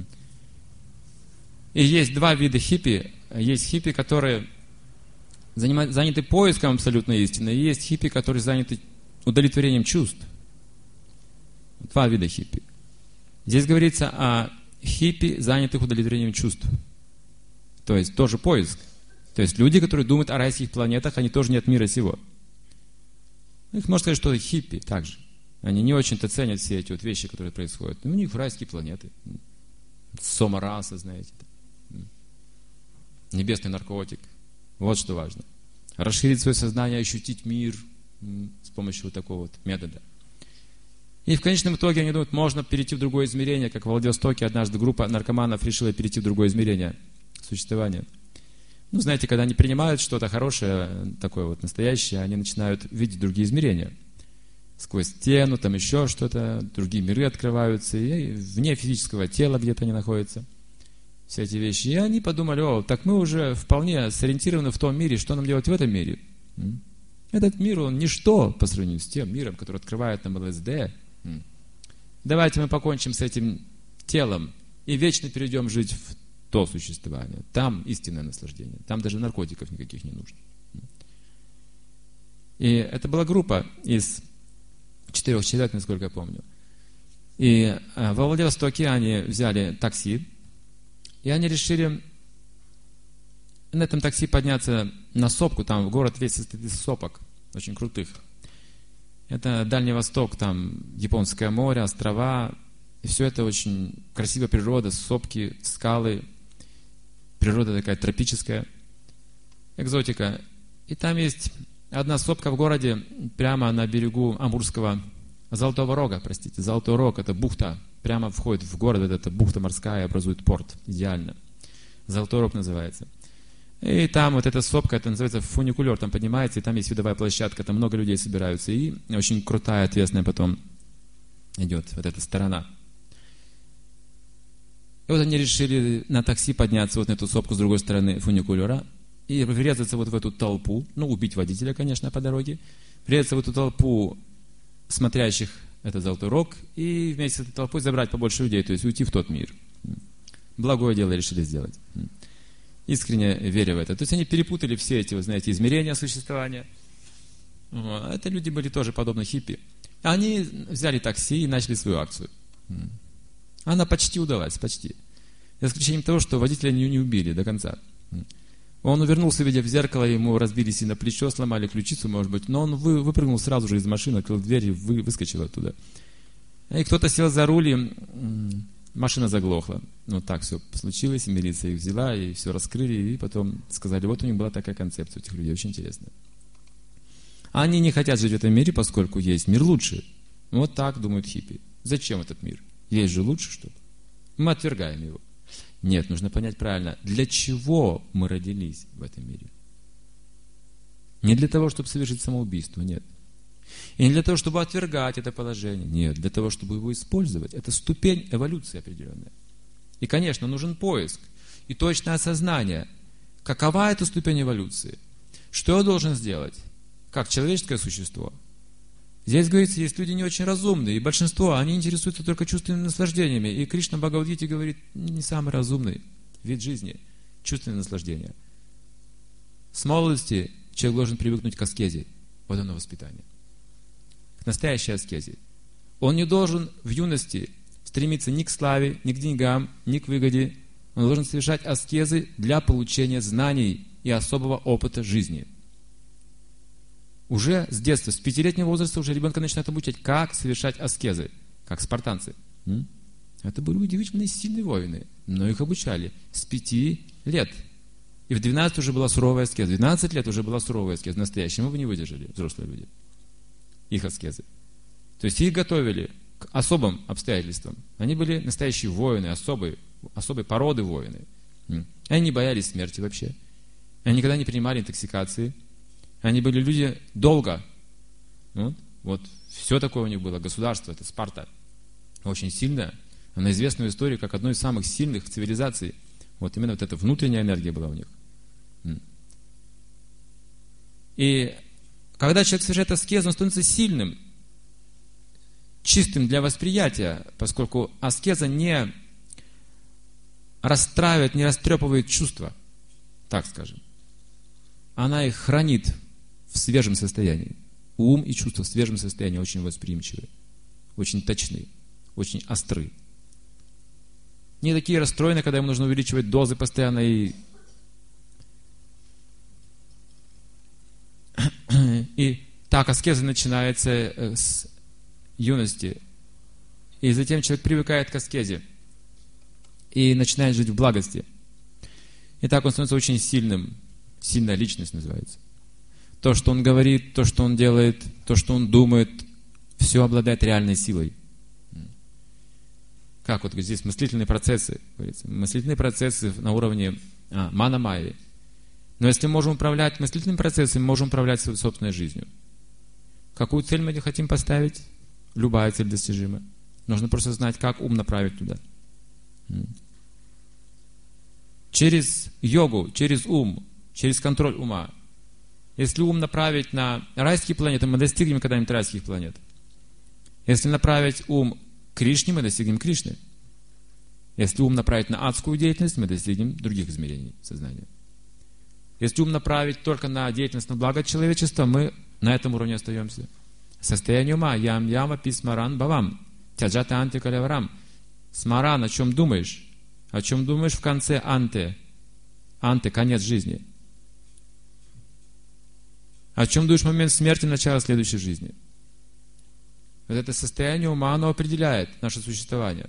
S1: И есть два вида хиппи. Есть хиппи, которые заняты поиском абсолютной истины, и есть хиппи, которые заняты удовлетворением чувств. Два вида хиппи. Здесь говорится о хиппи, занятых удовлетворением чувств. То есть тоже поиск. То есть люди, которые думают о райских планетах, они тоже не от мира сего. Их можно сказать, что хиппи также. Они не очень-то ценят все эти вот вещи, которые происходят. У них райские планеты. Сомараса, знаете. Небесный наркотик. Вот что важно. Расширить свое сознание, ощутить мир с помощью вот такого вот метода. И в конечном итоге они думают, можно перейти в другое измерение, как в Владивостоке однажды группа наркоманов решила перейти в другое измерение существования. Ну, знаете, когда они принимают что-то хорошее, такое вот настоящее, они начинают видеть другие измерения. Сквозь стену, там еще что-то, другие миры открываются, и вне физического тела где-то они находятся. Все эти вещи. И они подумали, так мы уже вполне сориентированы в том мире, что нам делать в этом мире. Этот мир, он ничто по сравнению с тем миром, который открывает нам ЛСД. Давайте мы покончим с этим телом и вечно перейдем жить в то существование. Там истинное наслаждение. Там даже наркотиков никаких не нужно. И это была группа из 4 человек, насколько я помню. И во Владивостоке они взяли такси, и они решили на этом такси подняться на сопку. Там город весь состоит из сопок, очень крутых. Это Дальний Восток, там Японское море, острова. И все это очень красивая природа, сопки, скалы. Природа такая тропическая, экзотика. И там есть одна сопка в городе, прямо на берегу Амурского Золотого Рога, Золотой Рог, это бухта, прямо входит в город, эта бухта морская, образует порт, идеально. Золотой Рог называется. И там вот эта сопка, это называется фуникулер, там поднимается, и там есть видовая площадка, там много людей собираются, и очень крутая, ответственная потом идет вот эта сторона. И вот они решили на такси подняться вот на эту сопку с другой стороны фуникулера и врезаться вот в эту толпу, убить водителя, конечно, по дороге, врезаться в эту толпу смотрящих этот Золотой Рог и вместе с этой толпой забрать побольше людей, то есть уйти в тот мир. Благое дело решили сделать. Искренне веря в это. То есть они перепутали все эти, вы знаете, измерения существования. Это люди были тоже подобно хиппи. Они взяли такси и начали свою акцию. Она почти удалась, почти. За исключением того, что водителя не убили до конца. Он увернулся, видя в зеркало, ему разбили сильно плечо, сломали ключицу, может быть, но он выпрыгнул сразу же из машины, открыл дверь и выскочил оттуда. И кто-то сел за руль, и машина заглохла. Вот так все случилось, и милиция их взяла, и все раскрыли, и потом сказали, вот у них была такая концепция у этих людей, очень интересная. Они не хотят жить в этом мире, поскольку есть мир лучше. Вот так думают хиппи. Зачем этот мир? Есть же лучше что-то. Мы отвергаем его. Нет, нужно понять правильно, для чего мы родились в этом мире. Не для того, чтобы совершить самоубийство, нет. И не для того, чтобы отвергать это положение, нет. Для того, чтобы его использовать. Это ступень эволюции определенная. И, конечно, нужен поиск и точное осознание, какова эта ступень эволюции. Что я должен сделать, как человеческое существо? Здесь говорится, есть люди не очень разумные, и большинство, они интересуются только чувственными наслаждениями. И Кришна в Бхагавад-гите говорит, не самый разумный вид жизни, чувственное наслаждение. С молодости человек должен привыкнуть к аскезе, вот оно воспитание. К настоящей аскезе. Он не должен в юности стремиться ни к славе, ни к деньгам, ни к выгоде. Он должен совершать аскезы для получения знаний и особого опыта жизни. Уже с детства, с 5-летнего возраста уже ребенка начинают обучать, как совершать аскезы, как спартанцы. Это были удивительно сильные воины, но их обучали с 5 лет. И в 12 уже была суровая аскеза, в 12 лет уже была суровая аскеза, настоящая. Мы бы не выдержали, взрослые люди, их аскезы. То есть их готовили к особым обстоятельствам. Они были настоящие воины, особой породы воины. Они не боялись смерти вообще. Они никогда не принимали интоксикации. Они были люди долго. Вот все такое у них было. Государство, это Спарта. Очень сильное. Она известна в истории как одной из самых сильных цивилизаций. Вот именно вот эта внутренняя энергия была у них. И когда человек совершает аскезу, он становится сильным, чистым для восприятия, поскольку аскеза не расстраивает, не растрепывает чувства, так скажем. Она их хранит в свежем состоянии. Ум и чувства в свежем состоянии очень восприимчивы, очень точны, очень остры. Не такие расстроенные, когда ему нужно увеличивать дозы постоянно и так аскеза начинается с юности. И затем человек привыкает к аскезе и начинает жить в благости. И так он становится очень сильным. Сильная личность называется. То, что он говорит, то, что он делает, то, что он думает, все обладает реальной силой. Как вот здесь мыслительные процессы, говорится, мыслительные процессы на уровне мана-майи. Но если мы можем управлять мыслительными процессами, мы можем управлять своей собственной жизнью. Какую цель мы хотим поставить? Любая цель достижима. Нужно просто знать, как ум направить туда. Через йогу, через ум, через контроль ума. Если ум направить на райские планеты, мы достигнем когда-нибудь райских планет. Если направить ум к Кришне, мы достигнем Кришны. Если ум направить на адскую деятельность, мы достигнем других измерений сознания. Если ум направить только на деятельность на благо человечества, мы на этом уровне остаемся. Состояние ума ям-яма писмаран бавам тяджата анте каляварам. Смаран, о чем думаешь? О чем думаешь в конце анте? Анте, конец жизни. О чем думаешь в момент смерти, начало следующей жизни? Вот это состояние ума, оно определяет наше существование.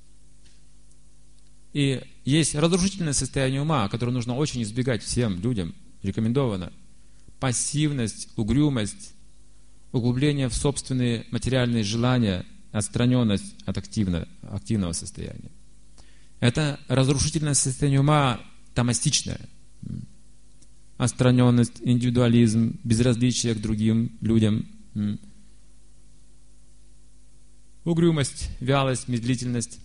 S1: И есть разрушительное состояние ума, которое нужно очень избегать всем людям, рекомендовано. Пассивность, угрюмость, углубление в собственные материальные желания, отстраненность от активного состояния. Это разрушительное состояние ума тамастичное. Отстраненность, индивидуализм, безразличие к другим людям, угрюмость, вялость, медлительность.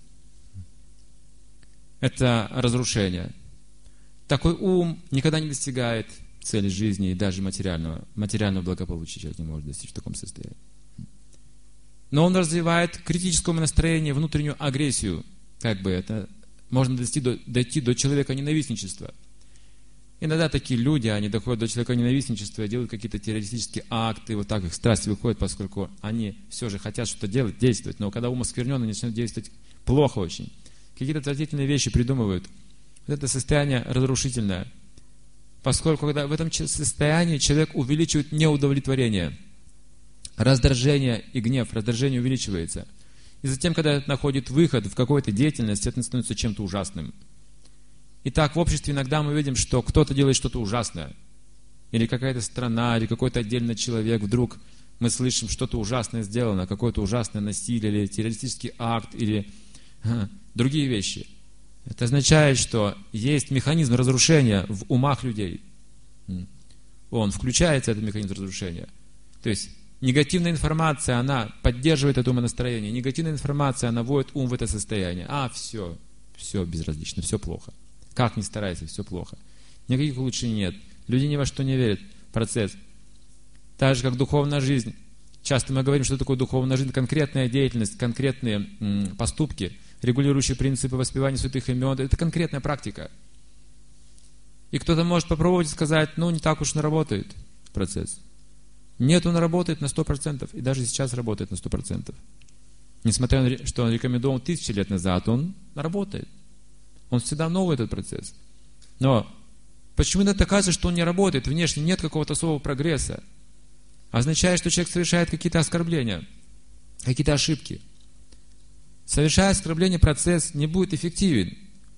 S1: Это разрушение. Такой ум никогда не достигает цели жизни и даже материального благополучия человек не может достичь в таком состоянии. Но он развивает критическое настроение, внутреннюю агрессию. Как бы это можно дойти до человека ненавистничества. Иногда такие люди, они доходят до человеконенавистничества, делают какие-то террористические акты, вот так их страсть выходит, поскольку они все же хотят что-то делать, действовать, но когда ум осквернен, они начинают действовать плохо очень. Какие-то отвратительные вещи придумывают. Вот это состояние разрушительное. Поскольку когда в этом состоянии человек увеличивает неудовлетворение, раздражение и гнев, раздражение увеличивается. И затем, когда это находит выход в какой-то деятельности, это становится чем-то ужасным. Итак, в обществе иногда мы видим, что кто-то делает что-то ужасное. Или какая-то страна, или какой-то отдельный человек. Вдруг мы слышим, что-то ужасное сделано, какое-то ужасное насилие, или террористический акт, или другие вещи. Это означает, что есть механизм разрушения в умах людей. Он включается, этот механизм разрушения. То есть негативная информация, она поддерживает это умонастроение. Негативная информация, она вводит ум в это состояние. Все безразлично, все плохо. Как ни старайся, все плохо. Никаких улучшений нет. Люди ни во что не верят. Процесс. Так же, как духовная жизнь. Часто мы говорим, что такое духовная жизнь. Конкретная деятельность, конкретные поступки, регулирующие принципы воспевания святых имен. Это конкретная практика. И кто-то может попробовать сказать, не так уж он работает процесс. Нет, он работает на 100%. И даже сейчас работает на 100%. Несмотря на то, что он рекомендовал 1000 лет назад, он работает. Он всегда новый, этот процесс. Но почему иногда кажется, что он не работает? Внешне нет какого-то особого прогресса. Означает, что человек совершает какие-то оскорбления, какие-то ошибки. Совершая оскорбление, процесс не будет эффективен.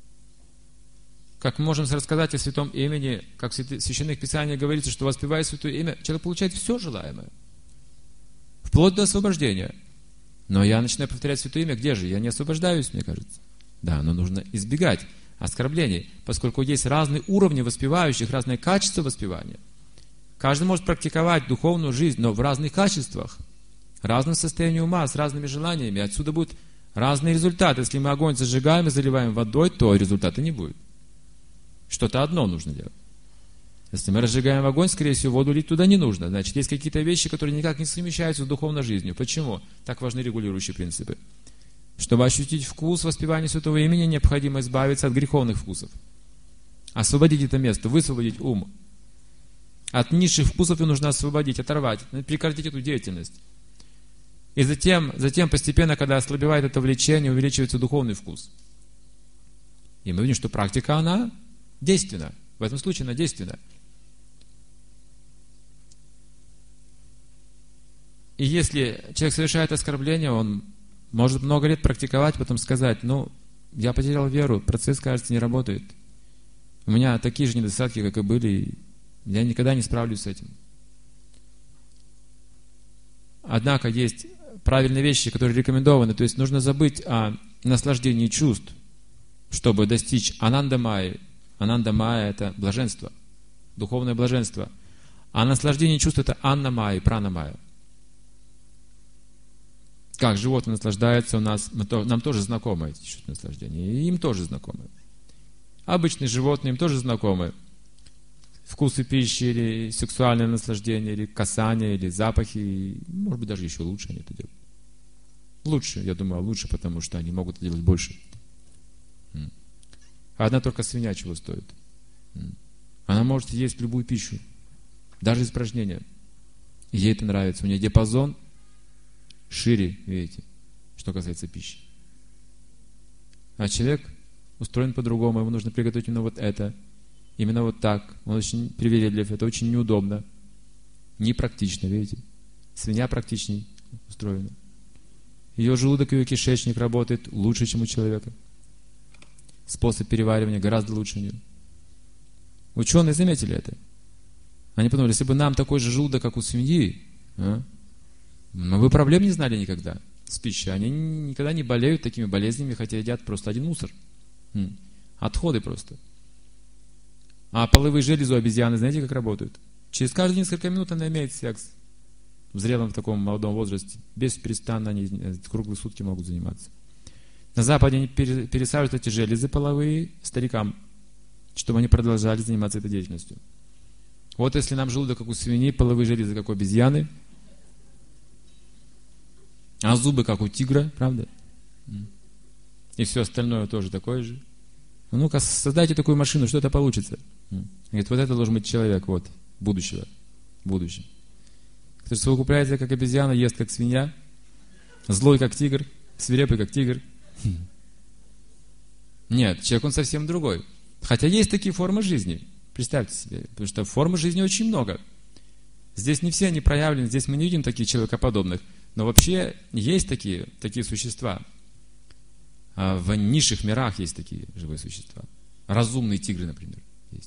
S1: Как мы можем рассказать о святом имени, как в священных писаниях говорится, что воспевая святое имя, человек получает все желаемое. Вплоть до освобождения. Но я начинаю повторять святое имя, где же? Я не освобождаюсь, мне кажется. Да, но нужно избегать оскорблений, поскольку есть разные уровни воспевающих, разные качества воспевания. Каждый может практиковать духовную жизнь, но в разных качествах, в разном состоянии ума, с разными желаниями. Отсюда будут разные результаты. Если мы огонь зажигаем и заливаем водой, то результата не будет. Что-то одно нужно делать. Если мы разжигаем огонь, скорее всего, воду лить туда не нужно. Значит, есть какие-то вещи, которые никак не совмещаются с духовной жизнью. Почему? Так важны регулирующие принципы. Чтобы ощутить вкус воспевания святого имени, необходимо избавиться от греховных вкусов. Освободить это место, высвободить ум. От низших вкусов его нужно освободить, оторвать, прекратить эту деятельность. И затем постепенно, когда ослабевает это влечение, увеличивается духовный вкус. И мы видим, что практика, она действенна. В этом случае она действенна. И если человек совершает оскорбление, он может много лет практиковать, потом сказать, я потерял веру, процесс, кажется, не работает. У меня такие же недостатки, как и были, и я никогда не справлюсь с этим. Однако есть правильные вещи, которые рекомендованы, то есть нужно забыть о наслаждении чувств, чтобы достичь ананда-майи. Ананда-майя – это блаженство, духовное блаженство. А наслаждение чувств – это анна-майя, прана-майя. Как животные наслаждаются у нас, нам тоже знакомы эти чувства наслаждения, и им тоже знакомы. Обычные животные им тоже знакомы. Вкусы пищи, или сексуальное наслаждение, или касание, или запахи, может быть, даже еще лучше они это делают. Лучше, я думаю, лучше, потому что они могут делать больше. А одна только свинья чего стоит. Она может есть любую пищу, даже испражнения. Ей это нравится, у нее диапазон шире, видите, что касается пищи. А человек устроен по-другому, ему нужно приготовить именно вот это, именно вот так. Он очень привередлив, это очень неудобно, непрактично, видите. Свинья практичней устроена. Ее желудок и ее кишечник работает лучше, чем у человека. Способ переваривания гораздо лучше у нее. Ученые заметили это. Они подумали, если бы нам такой же желудок, как у свиньи, мы бы проблем не знали никогда с пищей. Они никогда не болеют такими болезнями, хотя едят просто один мусор. Отходы просто. А половые железы у обезьяны, знаете, как работают? Через каждые несколько минут она имеет секс. В зрелом в таком молодом возрасте. Бесперестанно они круглые сутки могут заниматься. На Западе они пересаживают эти железы половые старикам, чтобы они продолжали заниматься этой деятельностью. Вот если нам желудок, как у свиньи, половые железы, как у обезьяны, а зубы, как у тигра, правда? И все остальное тоже такое же. Ну-ка, создайте такую машину, что это получится? Говорит, вот это должен быть человек, вот, будущего, в будущем. Который совокупляется, как обезьяна, ест, как свинья, злой, как тигр, свирепый, как тигр. Нет, человек, он совсем другой. Хотя есть такие формы жизни, представьте себе, потому что формы жизни очень много. Здесь не все они проявлены, здесь мы не видим таких человекоподобных, но вообще есть такие существа. А в низших мирах есть такие живые существа. Разумные тигры, например, есть.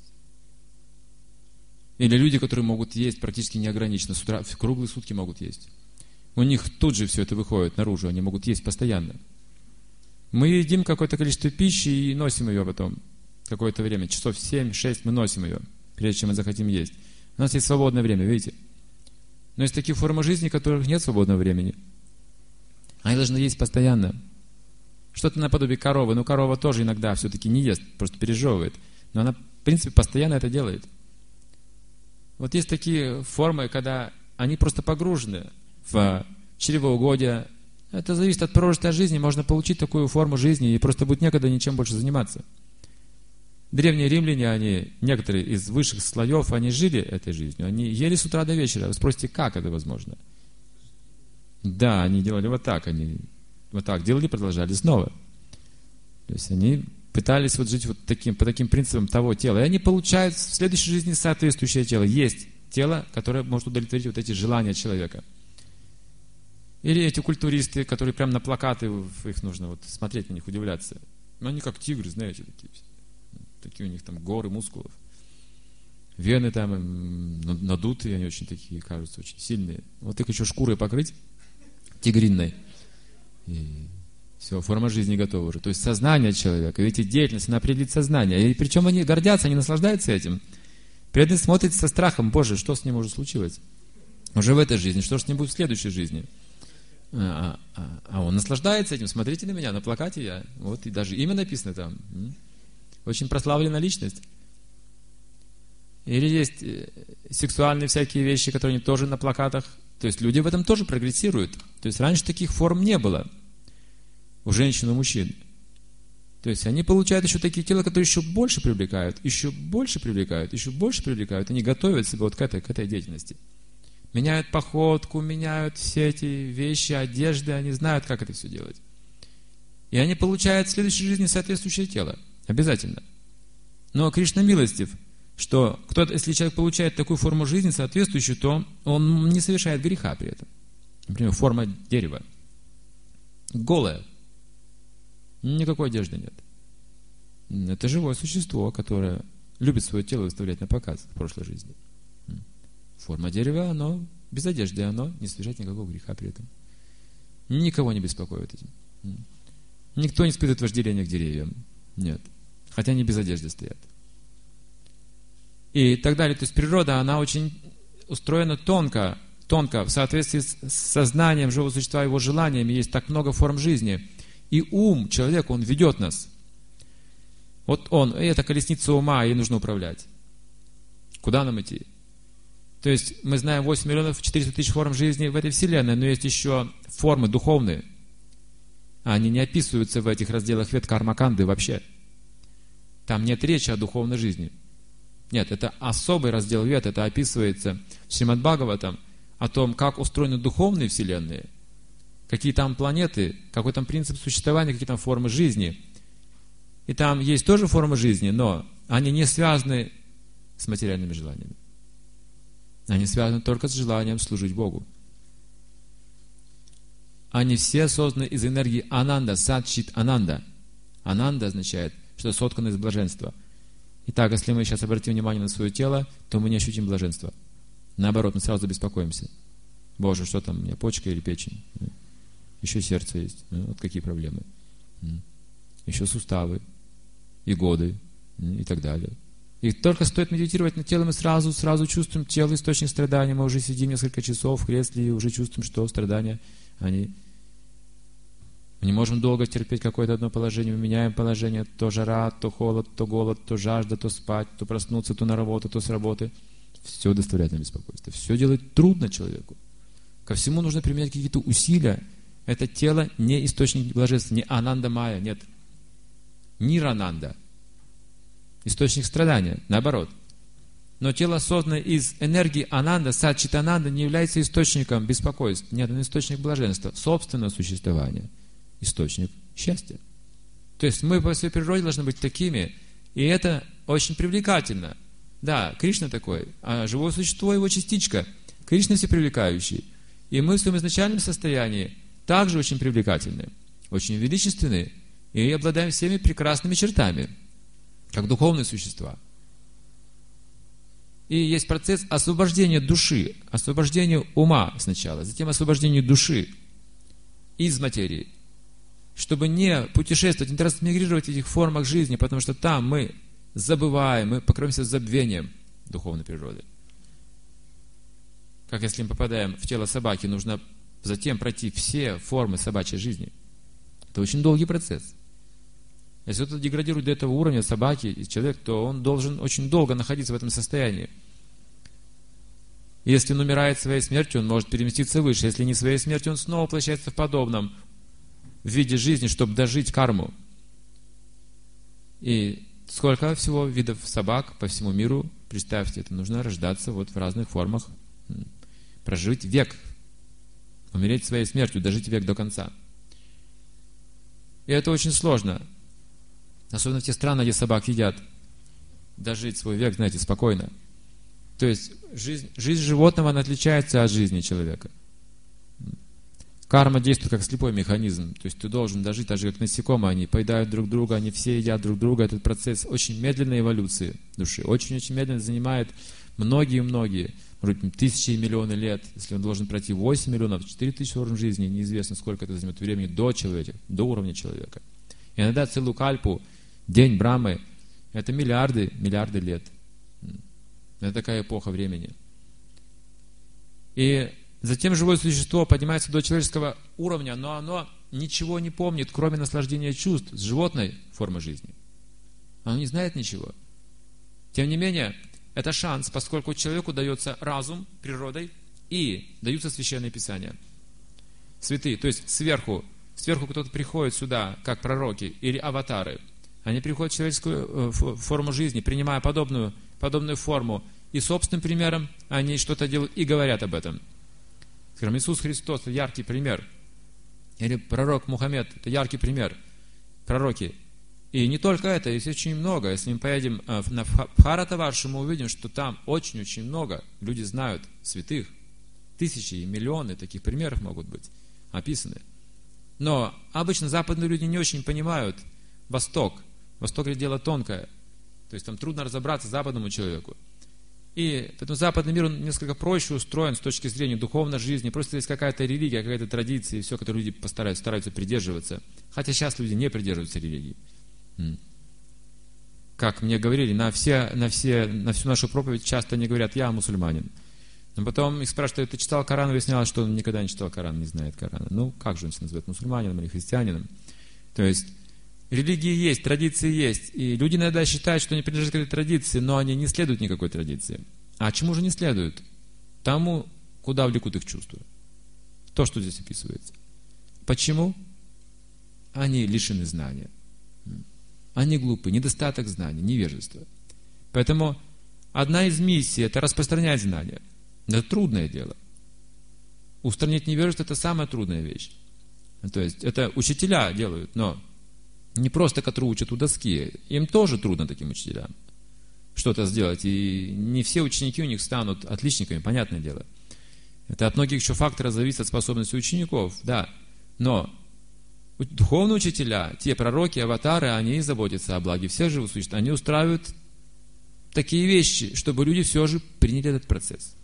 S1: Или люди, которые могут есть практически неограниченно, с утра, в круглые сутки могут есть. У них тут же все это выходит наружу, они могут есть постоянно. Мы едим какое-то количество пищи и носим ее потом какое-то время, часов 7-6 мы носим ее, прежде чем мы захотим есть. У нас есть свободное время, видите? Но есть такие формы жизни, в которых нет свободного времени. Они должны есть постоянно. Что-то наподобие коровы. Но корова тоже иногда все-таки не ест, просто пережевывает. Но она, в принципе, постоянно это делает. Вот есть такие формы, когда они просто погружены в чревоугодие. Это зависит от прожитой жизни. Можно получить такую форму жизни, и просто будет некогда ничем больше заниматься. Древние римляне, некоторые из высших слоев, они жили этой жизнью. Они ели с утра до вечера. Вы спросите, как это возможно? Да, они делали вот так. Они вот так делали, продолжали снова. То есть они пытались вот жить вот по таким принципам того тела. И они получают в следующей жизни соответствующее тело. Есть тело, которое может удовлетворить вот эти желания человека. Или эти культуристы, которые прямо на плакаты, их нужно вот смотреть на них, удивляться. Но они как тигры, знаете, такие. Такие у них там горы мускулов. Вены там надутые, они очень такие, кажутся, очень сильные. Вот их еще шкурой покрыть, тигриной. И все, форма жизни готова уже. То есть сознание человека, видите, деятельность, она определит сознание. И причем они гордятся, они наслаждаются этим. Преданный смотрит со страхом, Боже, что с ним уже случилось? Уже в этой жизни, что же с ним будет в следующей жизни? А он наслаждается этим. Смотрите на меня, на плакате я. Вот и даже имя написано там. Очень прославленная личность. Или есть сексуальные всякие вещи, которые тоже на плакатах. То есть люди в этом тоже прогрессируют. То есть раньше таких форм не было у женщин и у мужчин. То есть они получают еще такие тела, которые еще больше привлекают, еще больше привлекают, еще больше привлекают. Они готовят себя вот к этой деятельности. Меняют походку, меняют все эти вещи, одежды, они знают, как это все делать. И они получают в следующей жизни соответствующее тело. Обязательно. Но Кришна милостив, что если человек получает такую форму жизни соответствующую, то он не совершает греха при этом. Например, форма дерева. Голая. Никакой одежды нет. Это живое существо, которое любит свое тело выставлять на показ в прошлой жизни. Форма дерева, оно без одежды, оно не совершает никакого греха при этом. Никого не беспокоит этим. Никто не испытывает вожделения к деревьям. Нет. Хотя они без одежды стоят. И так далее. То есть природа, она очень устроена тонко, в соответствии с сознанием живого существа, его желаниями. Есть так много форм жизни. И ум человека, он ведет нас. Вот это колесница ума, ей нужно управлять. Куда нам идти? То есть мы знаем 8 миллионов 400 тысяч форм жизни в этой вселенной, но есть еще формы духовные. Они не описываются в этих разделах вед карма-канды вообще. Там нет речи о духовной жизни. Нет, это особый раздел вед, это описывается в Шримад-Бхагаватам о том, как устроены духовные вселенные, какие там планеты, какой там принцип существования, какие там формы жизни. И там есть тоже формы жизни, но они не связаны с материальными желаниями. Они связаны только с желанием служить Богу. Они все созданы из энергии Ананда, Сат-Чит Ананда. Ананда означает, что соткано из блаженства. Итак, если мы сейчас обратим внимание на свое тело, то мы не ощутим блаженства. Наоборот, мы сразу беспокоимся. Боже, что там у меня, почка или печень? Еще сердце есть. Вот какие проблемы. Еще суставы, и годы, и так далее. И только стоит медитировать над телом, мы сразу чувствуем тело, источник страдания. Мы уже сидим несколько часов в кресле и уже чувствуем, что страдания, они... Мы не можем долго терпеть какое-то одно положение, мы меняем положение, то жара, то холод, то голод, то жажда, то спать, то проснуться, то на работу, то с работы. Все доставляет нам беспокойство. Все делать трудно человеку. Ко всему нужно применять какие-то усилия. Это тело не источник блаженства, не ананда майя, нет. Нирананда. источник страдания, наоборот. Но тело, созданное из энергии Ананда, Сат-Чит-Ананда, не является источником беспокойств. Нет, он источник блаженства, собственного существования, источник счастья. То есть мы по своей природе должны быть такими, и это очень привлекательно. Да, Кришна такой, а живое существо его частичка. Кришна всепривлекающий. И мы в своем изначальном состоянии также очень привлекательны, очень величественны и обладаем всеми прекрасными чертами, как духовные существа. И есть процесс освобождения души, освобождения ума сначала, затем освобождения души из материи, чтобы не путешествовать, не трансмигрировать в этих формах жизни, потому что там мы забываем, мы покроемся забвением духовной природы. Как если мы попадаем в тело собаки, нужно затем пройти все формы собачьей жизни. Это очень долгий процесс. Если кто-то деградирует до этого уровня собаки и человек, то он должен очень долго находиться в этом состоянии. Если он умирает своей смертью, он может переместиться выше. Если не своей смертью, он снова воплощается в подобном в виде жизни, чтобы дожить карму. И сколько всего видов собак по всему миру, представьте, это нужно рождаться вот в разных формах, прожить век, умереть своей смертью, дожить век до конца. И это очень сложно. Особенно в те страны, где собак едят. Дожить свой век, знаете, спокойно. То есть жизнь животного, она отличается от жизни человека. Карма действует как слепой механизм. То есть ты должен дожить, так же как насекомые, они поедают друг друга, они все едят друг друга. Этот процесс очень медленной эволюции души. Очень-очень медленно, занимает многие-многие, может быть, тысячи и миллионы лет. Если он должен пройти 8 миллионов, 4 тысячи уровней жизни, неизвестно, сколько это займет времени до уровня человека. И иногда целую кальпу, день Брамы, это миллиарды лет. Это такая эпоха времени. И затем живое существо поднимается до человеческого уровня, но оно ничего не помнит, кроме наслаждения чувств с животной формы жизни. Оно не знает ничего. Тем не менее, это шанс, поскольку человеку дается разум природой и даются священные писания. Святые, то есть сверху кто-то приходит сюда, как пророки или аватары. Они приходят в человеческую форму жизни, принимая подобную форму, и собственным примером они что-то делают и говорят об этом. Скажем, Иисус Христос – это яркий пример. Или пророк Мухаммед – это яркий пример. Пророки. И не только это, есть очень много. Если мы поедем на Бхаратаваршу, мы увидим, что там очень-очень много. Люди знают святых. Тысячи и миллионы таких примеров могут быть описаны. Но обычно западные люди не очень понимают Восток. Восток – это дело тонкое. То есть там трудно разобраться западному человеку. И поэтому западный мир, он несколько проще устроен с точки зрения духовной жизни. Просто есть какая-то религия, какая-то традиция, и все, которые люди стараются придерживаться. Хотя сейчас люди не придерживаются религии. Как мне говорили, на всю нашу проповедь часто они говорят: я мусульманин. Но потом их спрашивают: ты читал Коран? Выяснялось, что он никогда не читал Коран, не знает Корана. Ну, как же он себя называет, мусульманином или христианином? То есть религии есть, традиции есть. И люди иногда считают, что они принадлежат к этой традиции, но они не следуют никакой традиции. А чему же не следуют? Тому, куда влекут их чувства. То, что здесь описывается. Почему? Они лишены знания. Они глупы, недостаток знаний, невежество. Поэтому одна из миссий – это распространять знания. Это трудное дело. Устранить невежество – это самая трудная вещь. То есть это учителя делают, но не просто, которые учат у доски. Им тоже трудно, таким учителям, что-то сделать. И не все ученики у них станут отличниками, понятное дело. Это от многих еще факторов зависит от способности учеников, да. Но духовные учителя, те пророки, аватары, они заботятся о благе всех живых существ. Они устраивают такие вещи, чтобы люди все же приняли этот процесс.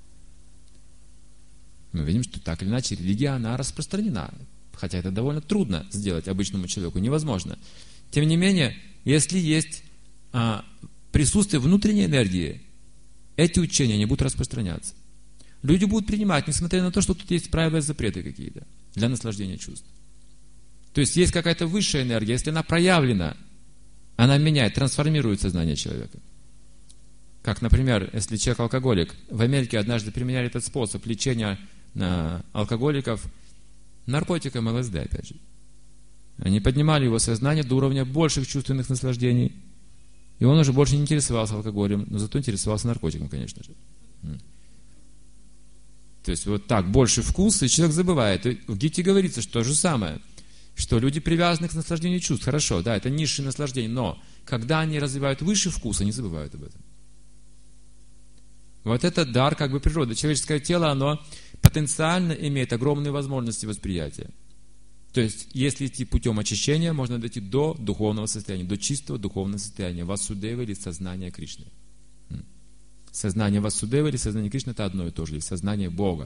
S1: Мы видим, что так или иначе религия, она распространена. Хотя это довольно трудно сделать обычному человеку, невозможно. Тем не менее, если есть присутствие внутренней энергии, эти учения не будут распространяться. Люди будут принимать, несмотря на то, что тут есть правила и запреты какие-то для наслаждения чувств. То есть есть какая-то высшая энергия, если она проявлена, она меняет, трансформирует сознание человека. Как, например, если человек алкоголик, в Америке однажды применяли этот способ лечения алкоголиков наркотиком ЛСД, опять же. Они поднимали его сознание до уровня больших чувственных наслаждений. И он уже больше не интересовался алкоголем, но зато интересовался наркотиком, конечно же. То есть вот так, больше вкус, и человек забывает. И в Гите говорится, что то же самое, что люди привязаны к наслаждению чувств. Хорошо, да, это низшее наслаждение, но когда они развивают высший вкус, они забывают об этом. Вот это дар как бы природы. Человеческое тело, оно потенциально имеет огромные возможности восприятия. То есть, если идти путем очищения, можно дойти до духовного состояния, до чистого духовного состояния, Васудева или сознания Кришны. Сознание Васудева или сознание Кришны — это одно и то же, или сознание Бога.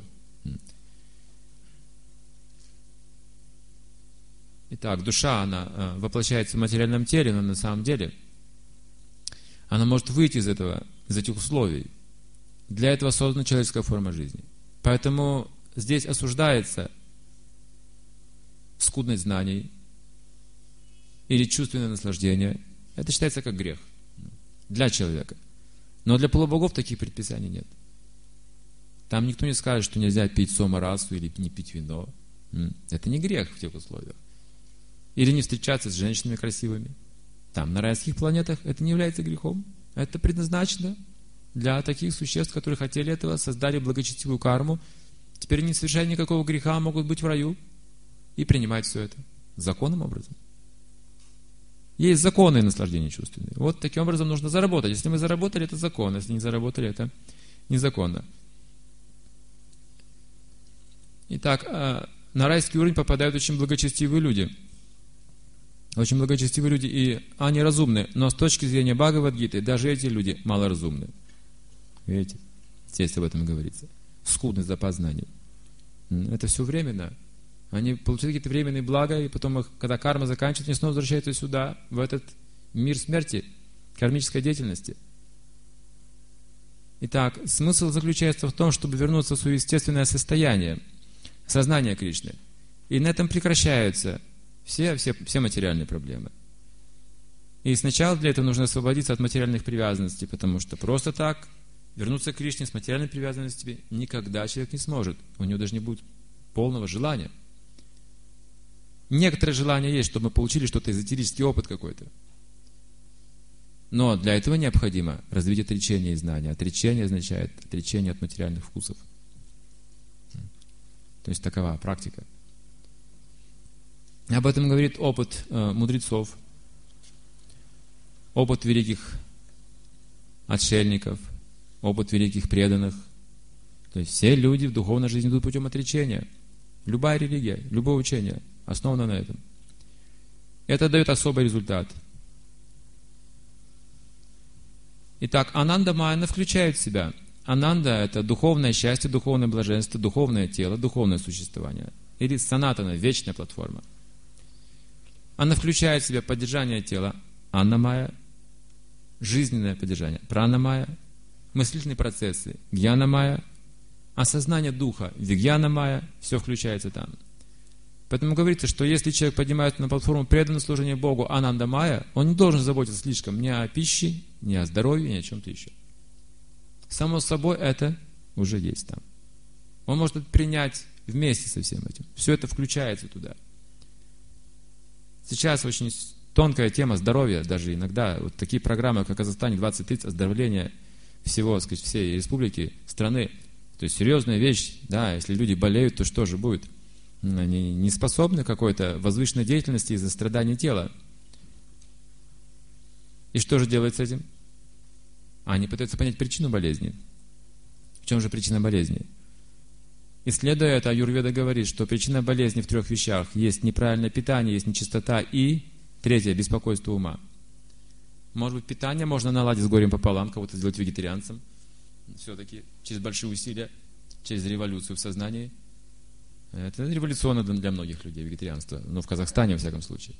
S1: Итак, душа, она воплощается в материальном теле, но на самом деле она может выйти из этих условий. Для этого создана человеческая форма жизни. Поэтому здесь осуждается скудность знаний или чувственное наслаждение. Это считается как грех для человека. Но для полубогов таких предписаний нет. Там никто не скажет, что нельзя пить сомарасу или не пить вино. Это не грех в тех условиях. Или не встречаться с женщинами красивыми. Там, на райских планетах, это не является грехом. Это предназначено для таких существ, которые хотели этого, создали благочестивую карму. Теперь, не совершая никакого греха, могут быть в раю и принимать все это законным образом. Есть законные наслаждения чувственные. Вот таким образом нужно заработать. Если мы заработали, это законно. Если не заработали, это незаконно. Итак, на райский уровень попадают очень благочестивые люди. Очень благочестивые люди, и они разумны. Но с точки зрения Бхагавад-гиты, даже эти люди малоразумны. Видите? Здесь об этом говорится. Скудный запас знаний. Это все временно. Они получают какие-то временные блага, и потом, когда карма заканчивается, они снова возвращаются сюда, в этот мир смерти, кармической деятельности. Итак, смысл заключается в том, чтобы вернуться в свое естественное состояние, сознание Кришны. И на этом прекращаются все материальные проблемы. И сначала для этого нужно освободиться от материальных привязанностей, потому что просто так вернуться к Кришне с материальными привязанностями никогда человек не сможет. У него даже не будет полного желания. Некоторые желания есть, чтобы мы получили что-то, эзотерический опыт какой-то. Но для этого необходимо развить отречение и знания. Отречение означает отречение от материальных вкусов. То есть такова практика. Об этом говорит опыт мудрецов, опыт великих отшельников, опыт великих преданных. То есть все люди в духовной жизни идут путем отречения. Любая религия, любое учение основано на этом. Это дает особый результат. Итак, Ананда Майна включает в себя. Ананда — это духовное счастье, духовное блаженство, духовное тело, духовное существование. Или санатана, вечная платформа. Она включает в себя поддержание тела, аннамая, жизненное поддержание, пранамая, мыслительные процессы, гьянамая, осознание духа, вигьянамая, все включается там. Поэтому говорится, что если человек поднимается на платформу преданного служения Богу анандамая, он не должен заботиться слишком ни о пище, ни о здоровье, ни о чем-то еще. Само собой, это уже есть там. Он может это принять вместе со всем этим. Все это включается туда. Сейчас очень тонкая тема здоровья, даже иногда вот такие программы, как в Казахстане 2030, оздоровление всего, сказать, всей республики, страны. То есть серьезная вещь, да, если люди болеют, то что же будет? Они не способны к какой-то возвышенной деятельности из-за страданий тела. И что же делать с этим? Они пытаются понять причину болезни. В чем же причина болезни? Исследуя это, аюрведа говорит, что причина болезни в 3 вещах. Есть неправильное питание, есть нечистота и, 3, беспокойство ума. Может быть, питание можно наладить с горем пополам, кого-то сделать вегетарианцем. Все-таки через большие усилия, через революцию в сознании. Это революционно для многих людей, вегетарианство. Но в Казахстане, во всяком случае.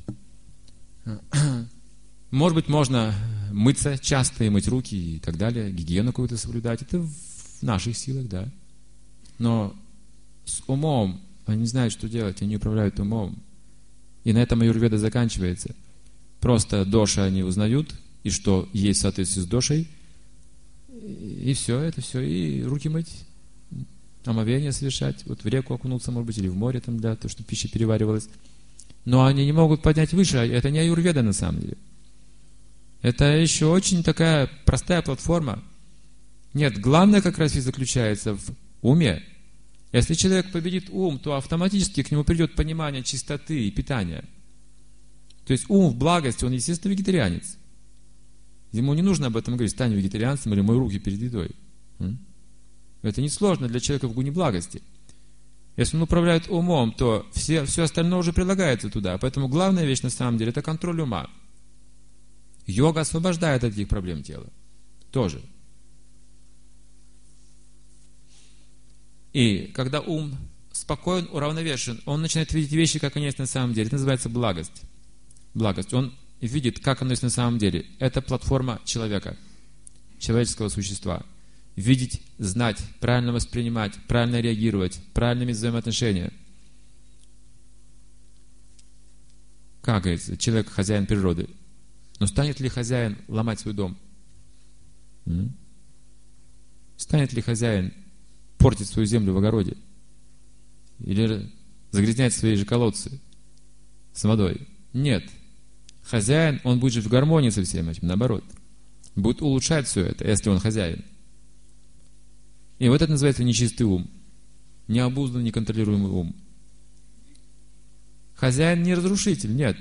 S1: Может быть, можно мыться часто и мыть руки и так далее, гигиену какую-то соблюдать. Это в наших силах, да. Но с умом они не знают, что делать, они управляют умом. И на этом аюрведа заканчивается. Просто доши они узнают, и что есть в соответствии с дошей, и все, это все, и руки мыть, омовение совершать, вот в реку окунуться, может быть, или в море, там, для того, чтобы пища переваривалась. Но они не могут поднять выше, это не аюрведа на самом деле. Это еще очень такая простая платформа. Нет, главное как раз и заключается в уме. Если человек победит ум, то автоматически к нему придет понимание чистоты и питания. То есть ум в благости, он, естественно, вегетарианец. Ему не нужно об этом говорить, стань вегетарианцем или мой руки перед едой. Это несложно для человека в гуне благости. Если он управляет умом, то все остальное уже прилагается туда. Поэтому главная вещь на самом деле – это контроль ума. Йога освобождает от этих проблем тела. Тоже. И когда ум спокоен, уравновешен, он начинает видеть вещи, как они есть на самом деле. Это называется благость. Благость. Он видит, как оно есть на самом деле. Это платформа человека, человеческого существа. Видеть, знать, правильно воспринимать, правильно реагировать, правильно иметь взаимоотношения. Как говорится, человек хозяин природы. Но станет ли хозяин ломать свой дом? Станет ли хозяин портить свою землю в огороде? Или загрязнять свои же колодцы с водой? Нет. Хозяин, он будет жить в гармонии со всем этим, наоборот. Будет улучшать все это, если он хозяин. И вот это называется нечистый ум. Необузданный, неконтролируемый ум. Хозяин не разрушитель, нет.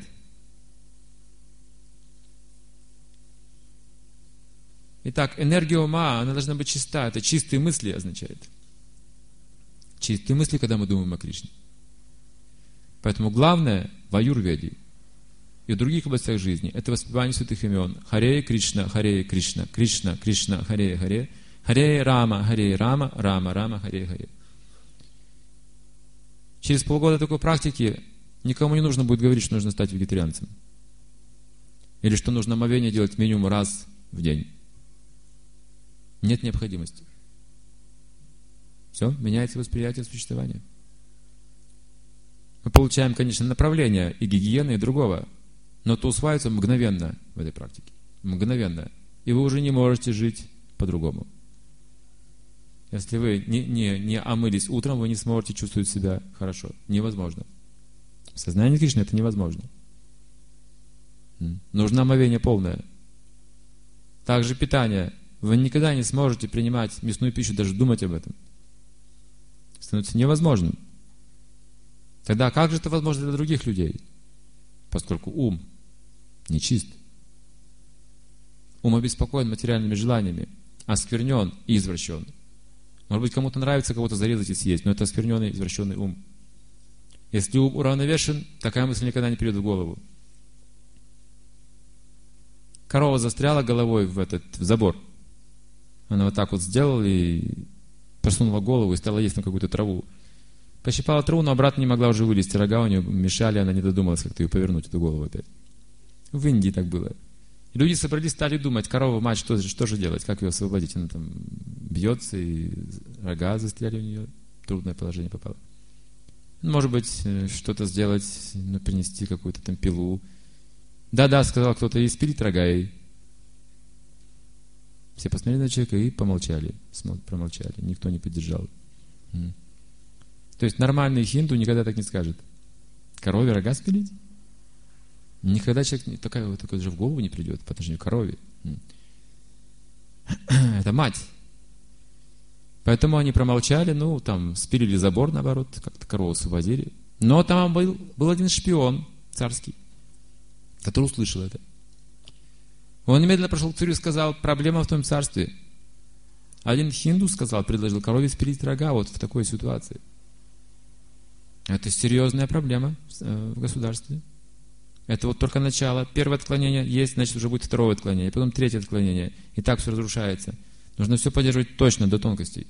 S1: Итак, энергия ума, она должна быть чиста. Это чистые мысли означает. Чистые мысли, когда мы думаем о Кришне. Поэтому главное в аюрведе и в других областях жизни это воспевание святых имен. Харе Кришна, Кришна, Кришна, Харе Харе, Харе Рама, Рама Рама, Харе Харе. Через полгода такой практики никому не нужно будет говорить, что нужно стать вегетарианцем. Или что нужно омовение делать минимум раз в день. Нет необходимости. Все, меняется восприятие существования. Мы получаем, конечно, направление и гигиены, и другого, но это усваивается мгновенно в этой практике. Мгновенно. И вы уже не можете жить по-другому. Если вы не омылись утром, вы не сможете чувствовать себя хорошо. Невозможно. В сознании Кришны это невозможно. Нужно омовение полное. Также питание. Вы никогда не сможете принимать мясную пищу, даже думать об этом. Становится невозможным. Тогда как же это возможно для других людей? Поскольку ум нечист. Ум обеспокоен материальными желаниями, осквернен и извращен. Может быть, кому-то нравится кого-то зарезать и съесть, но это оскверненный, извращенный ум. Если ум уравновешен, такая мысль никогда не придет в голову. Корова застряла головой в забор. Она вот так вот сделала и просунула голову и стала есть на какую-то траву. Пощипала траву, но обратно не могла уже вылезти. Рога у нее мешали, она не додумалась как-то ее повернуть, эту голову опять. В Индии так было. И люди собрались, стали думать, корова, мать, что же делать, как ее освободить? Она там бьется, и рога застряли у нее. Трудное положение попало. Может быть, что-то сделать, принести какую-то там пилу. Да, сказал кто-то, и спилить рога ей. Все посмотрели на человека и помолчали. Промолчали. Никто не поддержал. То есть нормальный хинду никогда так не скажет. Корове рога спилить? Никогда человек такой же в голову не придет по отношению к корове. Это мать. Поэтому они промолчали, спилили забор, наоборот, как-то корову освободили. Но там был один шпион царский, который услышал это. Он немедленно прошел к царю и сказал, проблема в том царстве. Один хинду предложил корове спилить рога вот в такой ситуации. Это серьезная проблема в государстве. Это вот только начало. Первое отклонение есть, значит уже будет второе отклонение, потом третье отклонение. И так все разрушается. Нужно все поддерживать точно, до тонкостей.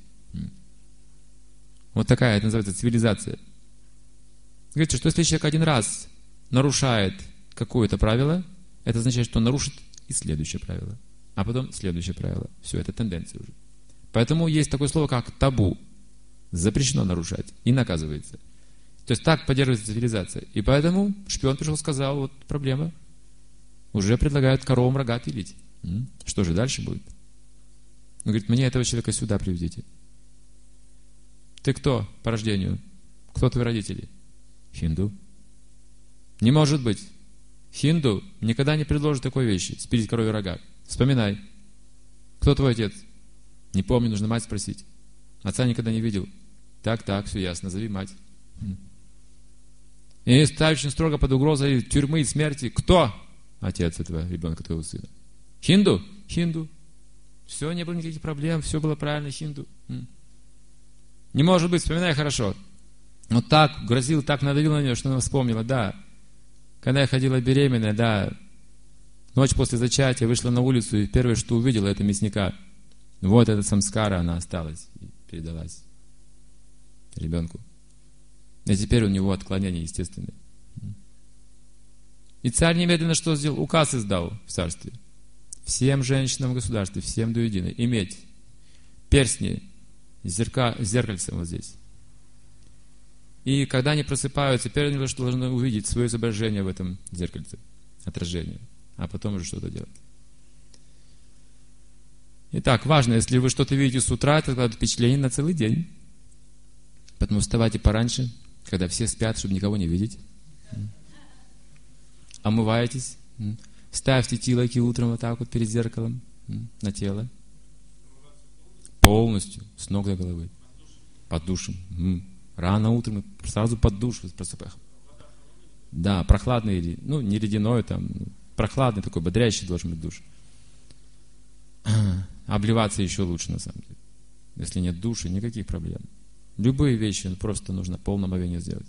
S1: Вот такая, это называется цивилизация. Говорится, что если человек один раз нарушает какое-то правило, это означает, что он нарушит и следующее правило. А потом следующее правило. Все, это тенденция уже. Поэтому есть такое слово, как табу. Запрещено нарушать и наказывается. То есть так поддерживается цивилизация. И поэтому шпион пришел и сказал, вот проблема. Уже предлагают коровам рога пилить. Что же дальше будет? Он говорит, мне этого человека сюда приведите. Ты кто по рождению? Кто твои родители? Хинду. Не может быть. Хинду никогда не предложит такой вещи, спилить коровьи рога. Вспоминай. Кто твой отец? Не помню, нужно мать спросить. Отца никогда не видел. Так, все ясно, зови мать. И ставишь очень строго под угрозой тюрьмы и смерти. Кто отец этого ребенка, твоего сына? Хинду? Хинду. Все, не было никаких проблем, все было правильно, хинду. Не может быть, вспоминай хорошо. Вот так грозил, так надавил на нее, что она вспомнила, да. Когда я ходила беременная, да, ночь после зачатия, вышла на улицу, и первое, что увидела, это мясника. Вот эта самскара, она осталась и передалась ребенку. И теперь у него отклонения естественные. И царь немедленно что сделал? Указ издал в царстве. Всем женщинам в государстве, всем до единой, иметь перстни с зеркальцем вот здесь. И когда они просыпаются, первое, что должны увидеть свое изображение в этом зеркальце, отражение, а потом уже что-то делать. Итак, важно, если вы что-то видите с утра, это откладывает впечатление на целый день. Поэтому вставайте пораньше, когда все спят, чтобы никого не видеть. Омывайтесь. Ставьте тилоки утром вот так вот перед зеркалом на тело. Полностью, с ног до головы. Под душем. Рано утром сразу под душ просыпаем. Да, прохладный, ну не ледяной, там, прохладный такой, бодрящий должен быть душ. Обливаться еще лучше, на самом деле. Если нет души, никаких проблем. Любые вещи просто нужно полное омовение сделать.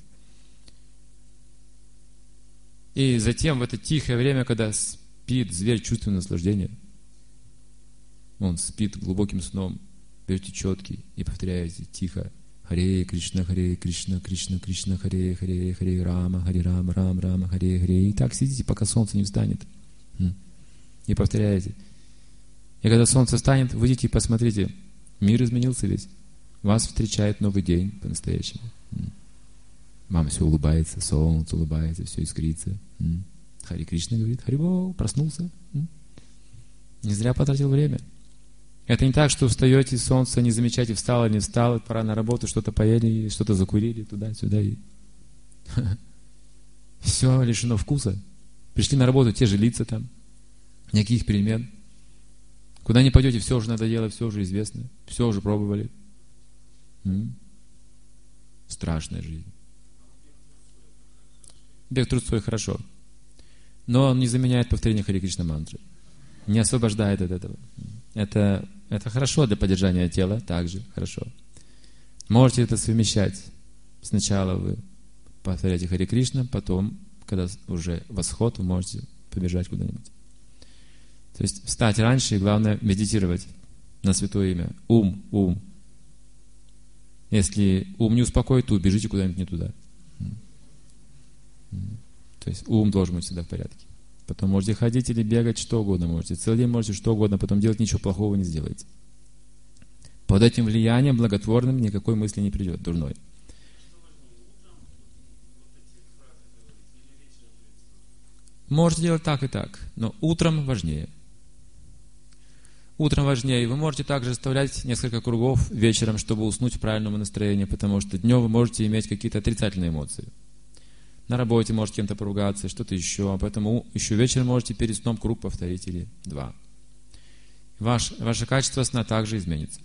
S1: И затем в это тихое время, когда спит зверь, чувственное наслаждение, он спит глубоким сном, берете четкий и повторяете тихо: Харе Кришна, Кришна, Кришна, Харе, Харе, Харе Рама, Рама, Рама, Харе, Харе. И так сидите, пока солнце не встанет. И повторяете. И когда солнце встанет, выйдите и посмотрите. Мир изменился весь. Вас встречает новый день по-настоящему. Вам все улыбается, солнце улыбается, все искрится. Харе Кришна говорит: Харибол, проснулся. Не зря потратил время. Это не так, что встаете, солнце не замечаете, встало, не встало, пора на работу, что-то поели, что-то закурили, туда-сюда. И... Все лишено вкуса. Пришли на работу, те же лица там. Никаких перемен. Куда ни пойдете, все уже надоело, все уже известно. Все уже пробовали. Страшная жизнь. Бег труд свой хорошо. Но он не заменяет повторение Харе Кришна мантры. Не освобождает от этого. Это хорошо для поддержания тела, также хорошо. Можете это совмещать. Сначала вы повторяете Харе Кришна, потом, когда уже восход, вы можете побежать куда-нибудь. То есть встать раньше и, главное, медитировать на святое имя. Ум. Если ум не успокоит, то убежите куда-нибудь не туда. То есть ум должен быть всегда в порядке. Потом можете ходить или бегать, что угодно можете. Целый день можете что угодно, потом делать ничего плохого не сделаете. Под этим влиянием благотворным никакой мысли не придет, дурной. Можете делать так и так, но утром важнее. Утром важнее. И вы можете также оставлять несколько кругов вечером, чтобы уснуть в правильном настроении, потому что днем вы можете иметь какие-то отрицательные эмоции. На работе можете кем-то поругаться, что-то еще. А поэтому еще вечером можете перед сном круг повторить или 2. Ваше качество сна также изменится.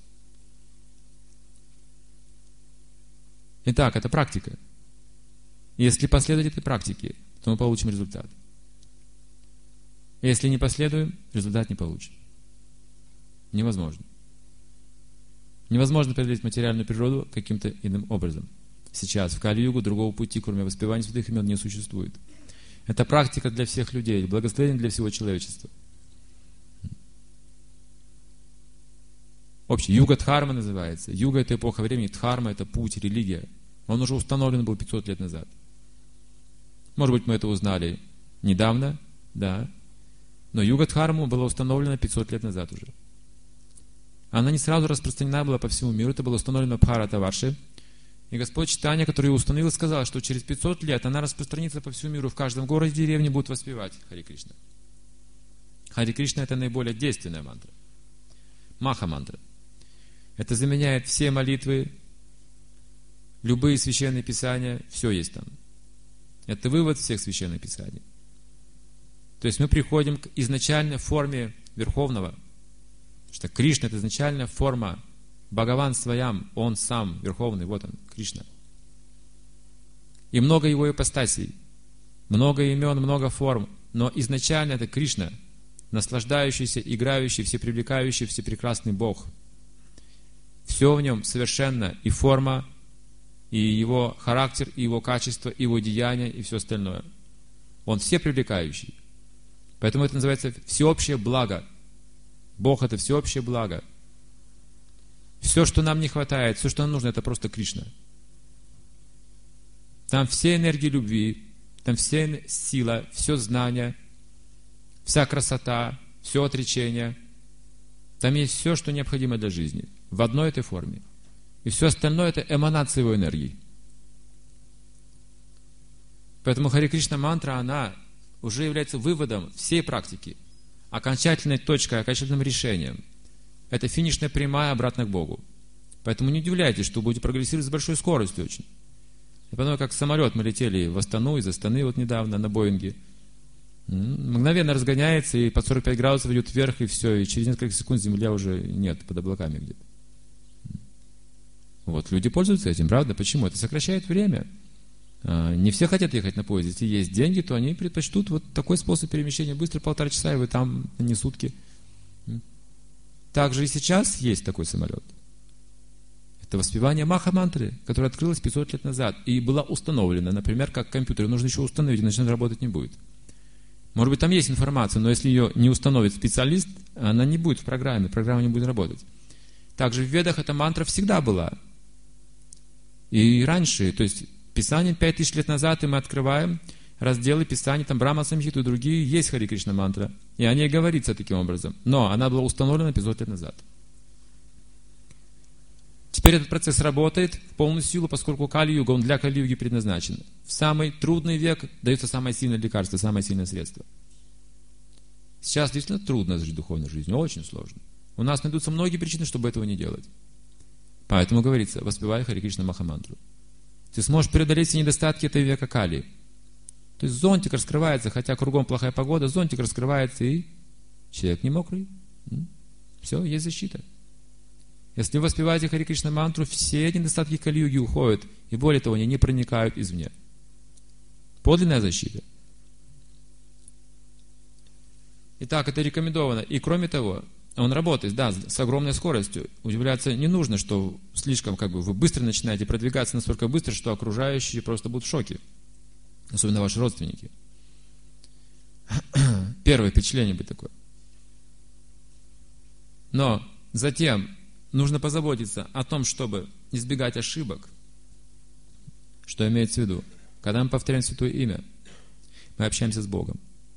S1: Итак, это практика. Если последовать этой практике, то мы получим результат. Если не последуем, результат не получим. Невозможно. Невозможно преодолеть материальную природу каким-то иным образом. Сейчас, в Кали-югу, другого пути, кроме воспевания святых имен, не существует. Это практика для всех людей, благословение для всего человечества. Вообще, юга Дхарма называется. Юга — это эпоха времени, Дхарма — это путь, религия. Он уже установлен был 500 лет назад. Может быть, мы это узнали недавно, да. Но юга Дхарма была установлена 500 лет назад уже. Она не сразу распространена была по всему миру, это было установлено в Бхаратаварше. И Господь Чайтанья, который ее установил, сказал, что через 500 лет она распространится по всему миру, в каждом городе, деревне будут воспевать Харе Кришна. Харе Кришна — это наиболее действенная мантра. Маха-мантра. Это заменяет все молитвы, любые священные писания, все есть там. Это вывод всех священных писаний. То есть мы приходим к изначальной форме Верховного. Потому что Кришна — это изначальная форма. Бхагаван Своям, Он сам Верховный, вот Он, Кришна. И много Его ипостасей, много имен, много форм. Но изначально это Кришна, наслаждающийся, играющий, всепривлекающий, всепрекрасный Бог. Все в Нем совершенно, и форма, и Его характер, и Его качество, и Его деяния, и все остальное. Он всепривлекающий. Поэтому это называется всеобщее благо. Бог — это всеобщее благо. Все, что нам не хватает, все, что нам нужно, это просто Кришна. Там все энергии любви, там вся сила, все знание, вся красота, все отречение. Там есть все, что необходимо для жизни. В одной этой форме. И все остальное — это эманация Его энергии. Поэтому Харе Кришна мантра, она уже является выводом всей практики, окончательной точкой, окончательным решением. Это финишная прямая обратно к Богу. Поэтому не удивляйтесь, что будете прогрессировать с большой скоростью очень. И потом, как самолет, мы летели в Астану, из Астаны вот недавно на Боинге. Мгновенно разгоняется, и под 45 градусов идет вверх, и все, и через несколько секунд Земля уже нет, под облаками где-то. Вот, люди пользуются этим, правда? Почему? Это сокращает время. Не все хотят ехать на поезде. Если есть деньги, то они предпочтут вот такой способ перемещения. Быстро 1,5 часа, и вы там не сутки. Также и сейчас есть такой самолет. Это воспевание Маха-мантры, которая открылась 500 лет назад и была установлена, например, как компьютер. Нужно еще установить, иначе она работать не будет. Может быть, там есть информация, но если ее не установит специалист, она не будет в программе, программа не будет работать. Также в Ведах эта мантра всегда была. И раньше, то есть Писание 5000 лет назад, и мы открываем разделы Писаний, там Брахма Самхиту и другие, есть Харе Кришна мантра. И о ней говорится таким образом. Но она была установлена 500 лет назад. Теперь этот процесс работает в полную силу, поскольку Кали-юга, он для Кали-юги предназначен. В самый трудный век дается самое сильное лекарство, самое сильное средство. Сейчас действительно трудно жить духовной жизнью, очень сложно. У нас найдутся многие причины, чтобы этого не делать. Поэтому говорится, воспевай Харе Кришна Махамантру. Ты сможешь преодолеть все недостатки этого века Кали. То есть зонтик раскрывается, хотя кругом плохая погода, зонтик раскрывается, и человек не мокрый. Все, есть защита. Если вы воспеваете Харе Кришна мантру, все недостатки Кали-юги уходят, и более того, они не проникают извне. Подлинная защита. Итак, это рекомендовано. И кроме того, он работает, да, с огромной скоростью. Удивляться не нужно, что слишком вы быстро начинаете продвигаться настолько быстро, что окружающие просто будут в шоке. Особенно ваши родственники. Первое впечатление будет такое. Но затем нужно позаботиться о том, чтобы избегать ошибок. Что имеется в виду? Когда мы повторяем Святое Имя, мы общаемся с Богом.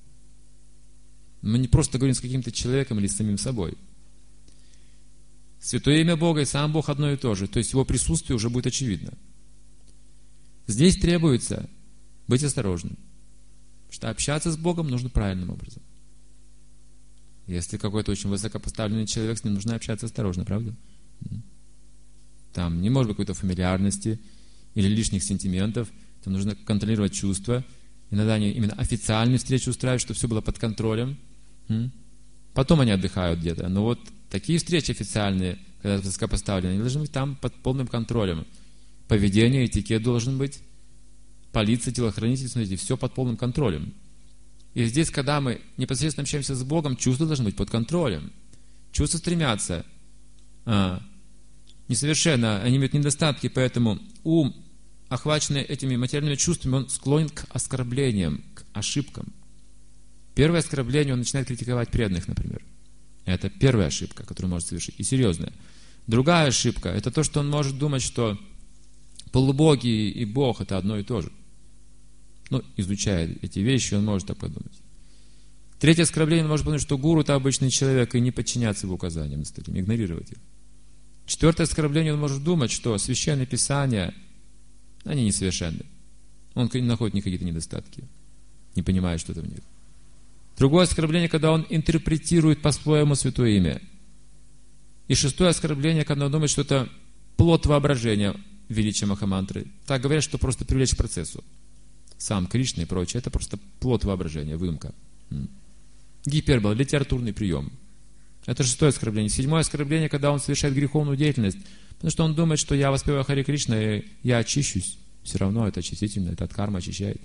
S1: Мы не просто говорим с каким-то человеком или с самим собой. Святое Имя Бога и сам Бог одно и то же. То есть Его присутствие уже будет очевидно. Здесь требуется быть осторожным. Потому что общаться с Богом нужно правильным образом. Если какой-то очень высокопоставленный человек, с ним нужно общаться осторожно, правда? Там не может быть какой-то фамильярности или лишних сентиментов. Там нужно контролировать чувства. Иногда они именно официальную встречу устраивают, чтобы все было под контролем. Потом они отдыхают где-то. Но вот такие встречи официальные, когда высокопоставленные, они должны быть там под полным контролем. Поведение, этикет должен быть. Полиция, телохранитель, смотрите, все под полным контролем. И здесь, когда мы непосредственно общаемся с Богом, чувства должны быть под контролем. Чувства стремятся несовершенно, они имеют недостатки, поэтому ум, охваченный этими материальными чувствами, он склонен к оскорблениям, к ошибкам. Первое оскорбление, он начинает критиковать преданных, например. Это первая ошибка, которую он может совершить, и серьезная. Другая ошибка, это то, что он может думать, что полубоги и Бог это одно и то же. Изучая эти вещи, он может так подумать. Третье оскорбление, он может подумать, что гуру это обычный человек, и не подчиняться его указаниям, игнорировать их. Четвертое оскорбление, он может думать, что священные писания, они несовершенны. Он находит в них какие-то недостатки, не понимает что-то в них. Другое оскорбление, когда он интерпретирует по-своему Святое Имя. И шестое оскорбление, когда он думает, что это плод воображения величия Махамантры. Так говорят, что просто привлечь к процессу. Сам Кришна и прочее, это просто плод воображения, выдумка. Гипербола, литературный прием. Это 6-е оскорбление. 7-е оскорбление, когда он совершает греховную деятельность, потому что он думает, что я воспеваю Харе Кришна, и я очищусь. Все равно это очистительно, это от кармы очищает.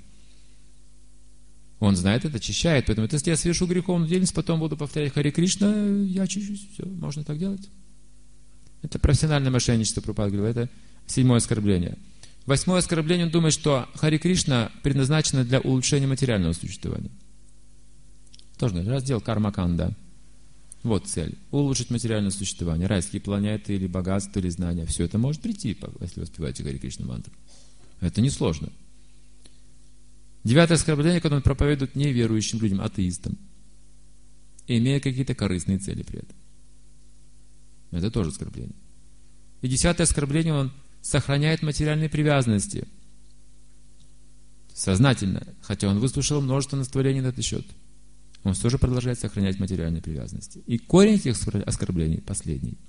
S1: Он знает это, очищает. Поэтому если я совершу греховную деятельность, потом буду повторять Харе Кришна, я очищусь. Все, можно так делать. Это профессиональное мошенничество, Прабхупада говорил. Это 7-е оскорбление. 8-е оскорбление, он думает, что Харе Кришна предназначено для улучшения материального существования. Тоже раздел карма-канда. Вот цель. Улучшить материальное существование. Райские планеты, или богатство, или знания. Все это может прийти, если вы воспеваете Харе Кришна мантру. Это несложно. 9-е оскорбление, когда он проповедует неверующим людям, атеистам, имея какие-то корыстные цели при этом. Это тоже оскорбление. И 10-е оскорбление, он сохраняет материальные привязанности. Сознательно. Хотя он выслушал множество наставлений на этот счет. Он все же продолжает сохранять материальные привязанности. И корень этих оскорблений последний.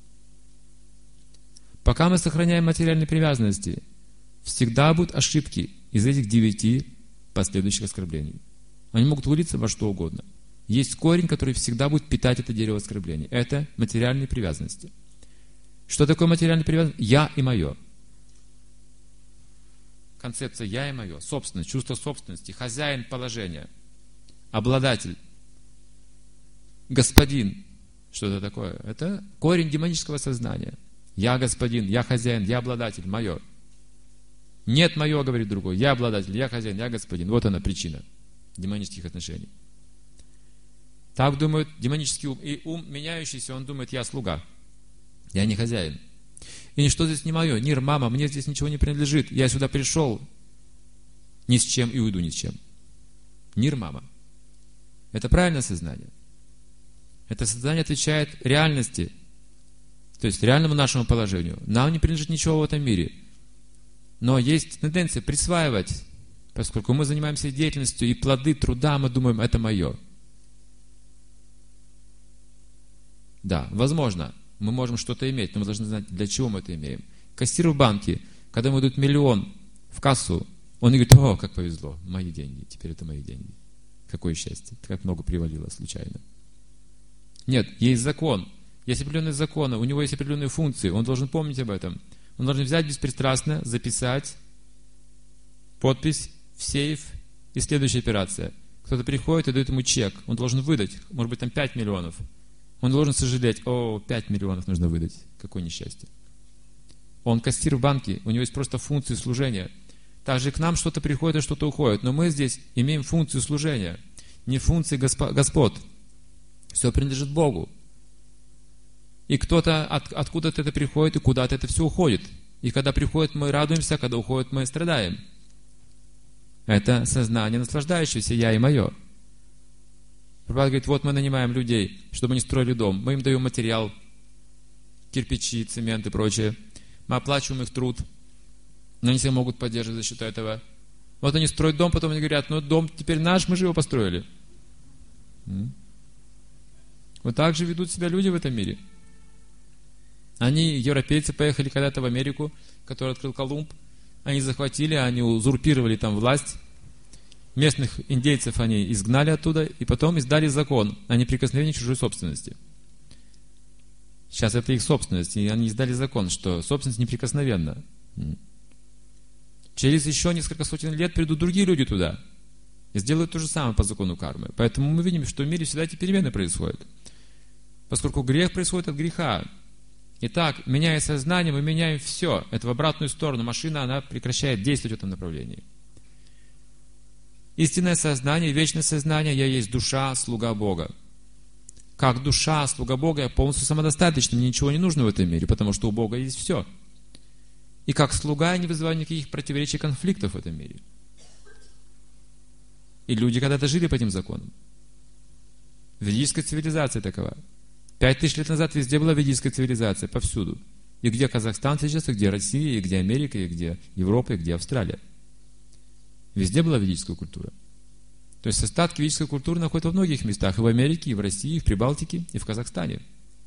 S1: Пока мы сохраняем материальные привязанности, всегда будут ошибки из этих 9 последующих оскорблений. Они могут вылиться во что угодно. Есть корень, который всегда будет питать это дерево оскорблений. Это материальные привязанности. Что такое материальные привязанности? Я и мое. Концепция я и мое. Собственность, чувство собственности, хозяин положения, обладатель, господин. Что это такое? Это корень демонического сознания. Я господин, я хозяин, я обладатель, мое. Нет мое, говорит другой. Я обладатель, я хозяин, я господин. Вот она причина демонических отношений. Так думает демонический ум. И ум меняющийся, он думает, я слуга. Я не хозяин. И ничто здесь не мое. Нир, мама, мне здесь ничего не принадлежит. Я сюда пришел ни с чем и уйду ни с чем. Нир, мама. Это правильное сознание. Это сознание отвечает реальности. То есть реальному нашему положению. Нам не принадлежит ничего в этом мире. Но есть тенденция присваивать, поскольку мы занимаемся деятельностью, и плоды труда, мы думаем, это мое. Да, возможно, мы можем что-то иметь, но мы должны знать, для чего мы это имеем. Кассир в банке, когда ему дают 1 000 000 в кассу, он говорит, о, как повезло, мои деньги, теперь это мои деньги. Какое счастье, как много привалило случайно. Нет, есть закон, есть определенные законы, у него есть определенные функции, он должен помнить об этом. Он должен взять беспристрастно, записать подпись в сейф, и следующая операция. Кто-то приходит и дает ему чек, он должен выдать, может быть, там 5 миллионов. Он должен сожалеть, 5 миллионов нужно выдать, какое несчастье. Он кассир в банке, у него есть просто функции служения. Также к нам что-то приходит и что-то уходит, но мы здесь имеем функцию служения, не функции господ. Все принадлежит Богу. И кто-то откуда-то это приходит, и куда-то это все уходит. И когда приходит, мы радуемся, когда уходит, мы страдаем. Это сознание наслаждающееся «я» и «мое». Прабхупада говорит, вот мы нанимаем людей, чтобы они строили дом. Мы им даем материал, кирпичи, цемент и прочее. Мы оплачиваем их труд. Но они себя могут поддерживать за счет этого. Вот они строят дом, потом они говорят, дом теперь наш, мы же его построили. Вот так же ведут себя люди в этом мире. Они, европейцы, поехали когда-то в Америку, которую открыл Колумб. Они захватили, они узурпировали там власть. Местных индейцев они изгнали оттуда, и потом издали закон о неприкосновении чужой собственности. Сейчас это их собственность, и они издали закон, что собственность неприкосновенна. Через еще несколько сотен лет придут другие люди туда и сделают то же самое по закону кармы. Поэтому мы видим, что в мире всегда эти перемены происходят. Поскольку грех происходит от греха. Итак, меняя сознание, мы меняем все. Это в обратную сторону. Машина, она прекращает действовать в этом направлении. Истинное сознание, вечное сознание, я есть душа, слуга Бога. Как душа, слуга Бога, я полностью самодостаточна, мне ничего не нужно в этом мире, потому что у Бога есть все. И как слуга я не вызываю никаких противоречий, конфликтов в этом мире. И люди когда-то жили по этим законам. Ведическая цивилизация такова. 5000 лет назад везде была ведическая цивилизация, повсюду. И где Казахстан сейчас, и где Россия, и где Америка, и где Европа, и где Австралия. Везде была ведическая культура. То есть остатки ведической культуры находятся во многих местах. И в Америке, и в России, и в Прибалтике, и в Казахстане.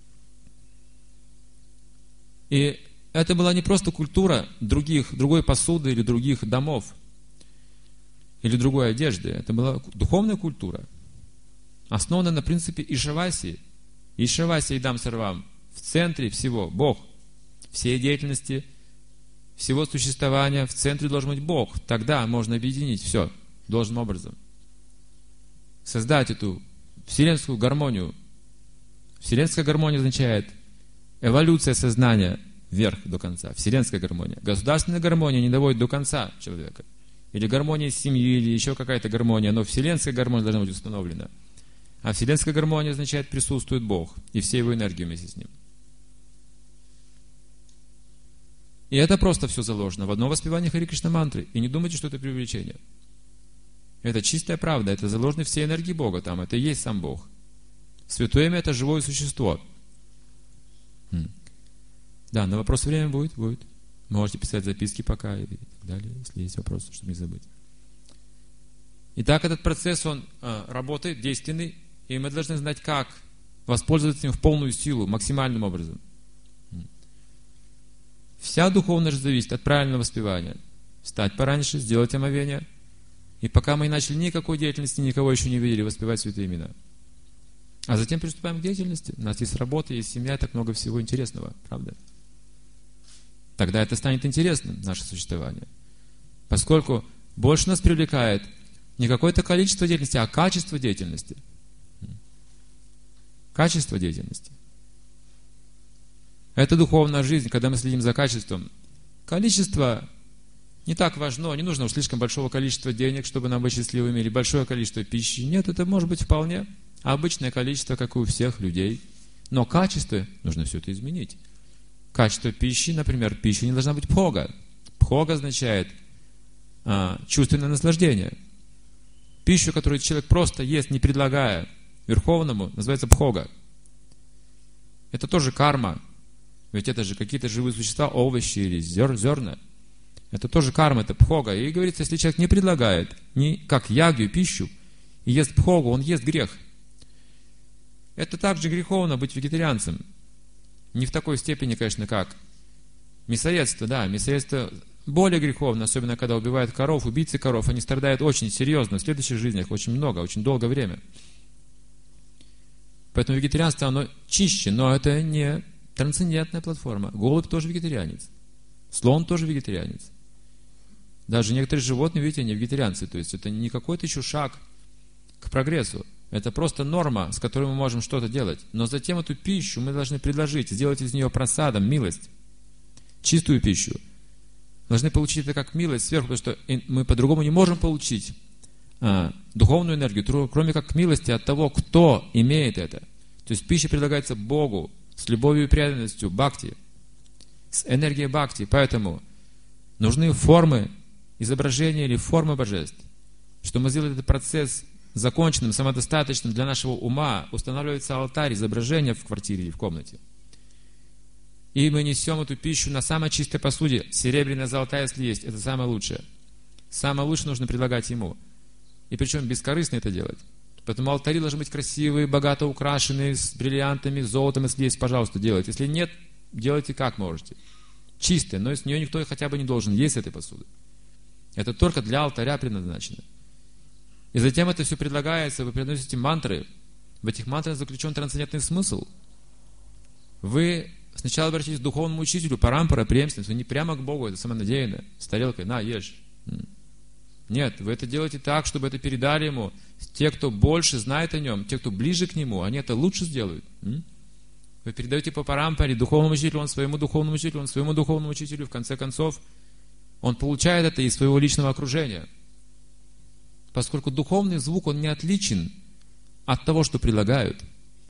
S1: И это была не просто культура другой посуды или других домов, или другой одежды. Это была духовная культура. основано на принципе Ишаваси. Ишаваси идам сарвам. В центре всего Бог. Всей деятельности, всего существования в центре должен быть Бог. Тогда можно объединить все должным образом. Создать эту вселенскую гармонию. Вселенская гармония означает эволюция сознания вверх до конца. Вселенская гармония. Государственная гармония не доводит до конца человека. Или гармония семьи, или еще какая-то гармония. Но вселенская гармония должна быть установлена. А вселенская гармония означает присутствует Бог и все его энергии вместе с ним. И это просто все заложено в одно воспевание Хари Кришна мантры. И не думайте, что это преувеличение. Это чистая правда. Это заложены все энергии Бога там. Это и есть сам Бог. Святое имя — это живое существо. Да, на вопрос время будет? Будет. Можете писать записки пока и так далее, если есть вопросы, чтобы не забыть. Итак, этот процесс, он работает, действенный, и мы должны знать, как воспользоваться им в полную силу, максимальным образом. Вся духовность зависит от правильного воспевания. Встать пораньше, сделать омовение. И пока мы не начали никакой деятельности, никого еще не видели, воспевать святые имена. А затем приступаем к деятельности. У нас есть работа, есть семья, так много всего интересного, правда? Тогда это станет интересным, наше существование. Поскольку больше нас привлекает не какое-то количество деятельности, а качество деятельности. Качество деятельности. Это духовная жизнь, когда мы следим за качеством. Количество не так важно, не нужно слишком большого количества денег, чтобы нам быть счастливыми, или большое количество пищи. Нет, это может быть вполне обычное количество, как и у всех людей. Но качество, нужно все это изменить. Качество пищи, например, пища не должна быть бхога. Бхога означает чувственное наслаждение. Пищу, которую человек просто ест, не предлагая Верховному, называется бхога. Это тоже карма. Ведь это же какие-то живые существа, овощи или зерна. Это тоже карма, это бхога. И говорится, если человек не предлагает, не как ягью пищу, и ест бхогу, он ест грех. Это также греховно быть вегетарианцем. Не в такой степени, конечно, как мясоедство. Да, мясоедство более греховно, особенно когда убивают коров. Убийцы коров, они страдают очень серьезно в следующих жизнях, очень много, очень долгое время. Поэтому вегетарианство, оно чище, но это не трансцендентная платформа. Голубь тоже вегетарианец. Слон тоже вегетарианец. Даже некоторые животные, видите, они вегетарианцы. То есть это не какой-то еще шаг к прогрессу. Это просто норма, с которой мы можем что-то делать. Но затем эту пищу мы должны предложить, сделать из нее просадом, милость. Чистую пищу. Должны получить это как милость сверху, потому что мы по-другому не можем получить духовную энергию, кроме как милости от того, кто имеет это. То есть пища предлагается Богу с любовью и преданностью, бхакти, с энергией бхакти. Поэтому нужны формы изображения или формы божеств. Что мы сделали этот процесс законченным, самодостаточным для нашего ума, устанавливается алтарь, изображение в квартире или в комнате. И мы несем эту пищу на самой чистой посуде. Серебряная, золотая, если есть, это самое лучшее. Самое лучшее нужно предлагать ему. И причем бескорыстно это делать. Поэтому алтари должны быть красивые, богато украшенные, с бриллиантами, с золотом, если есть, пожалуйста, делайте. Если нет, делайте как можете. Чистые, но с нее никто хотя бы не должен есть этой посуды. Это только для алтаря предназначено. И затем это все предлагается, вы приносите мантры. В этих мантрах заключен трансцендентный смысл. Вы сначала обратитесь к духовному учителю, парампара, преемственность, вы не прямо к Богу, это самонадеянно, с тарелкой, на, ешь. Нет, вы это делаете так, чтобы это передали ему. Те, кто больше знает о нем, те, кто ближе к нему, они это лучше сделают. Вы передаете по парампаре духовному учителю, он своему духовному учителю, он своему духовному учителю, в конце концов, он получает это из своего личного окружения. Поскольку духовный звук, он не отличен от того, что предлагают.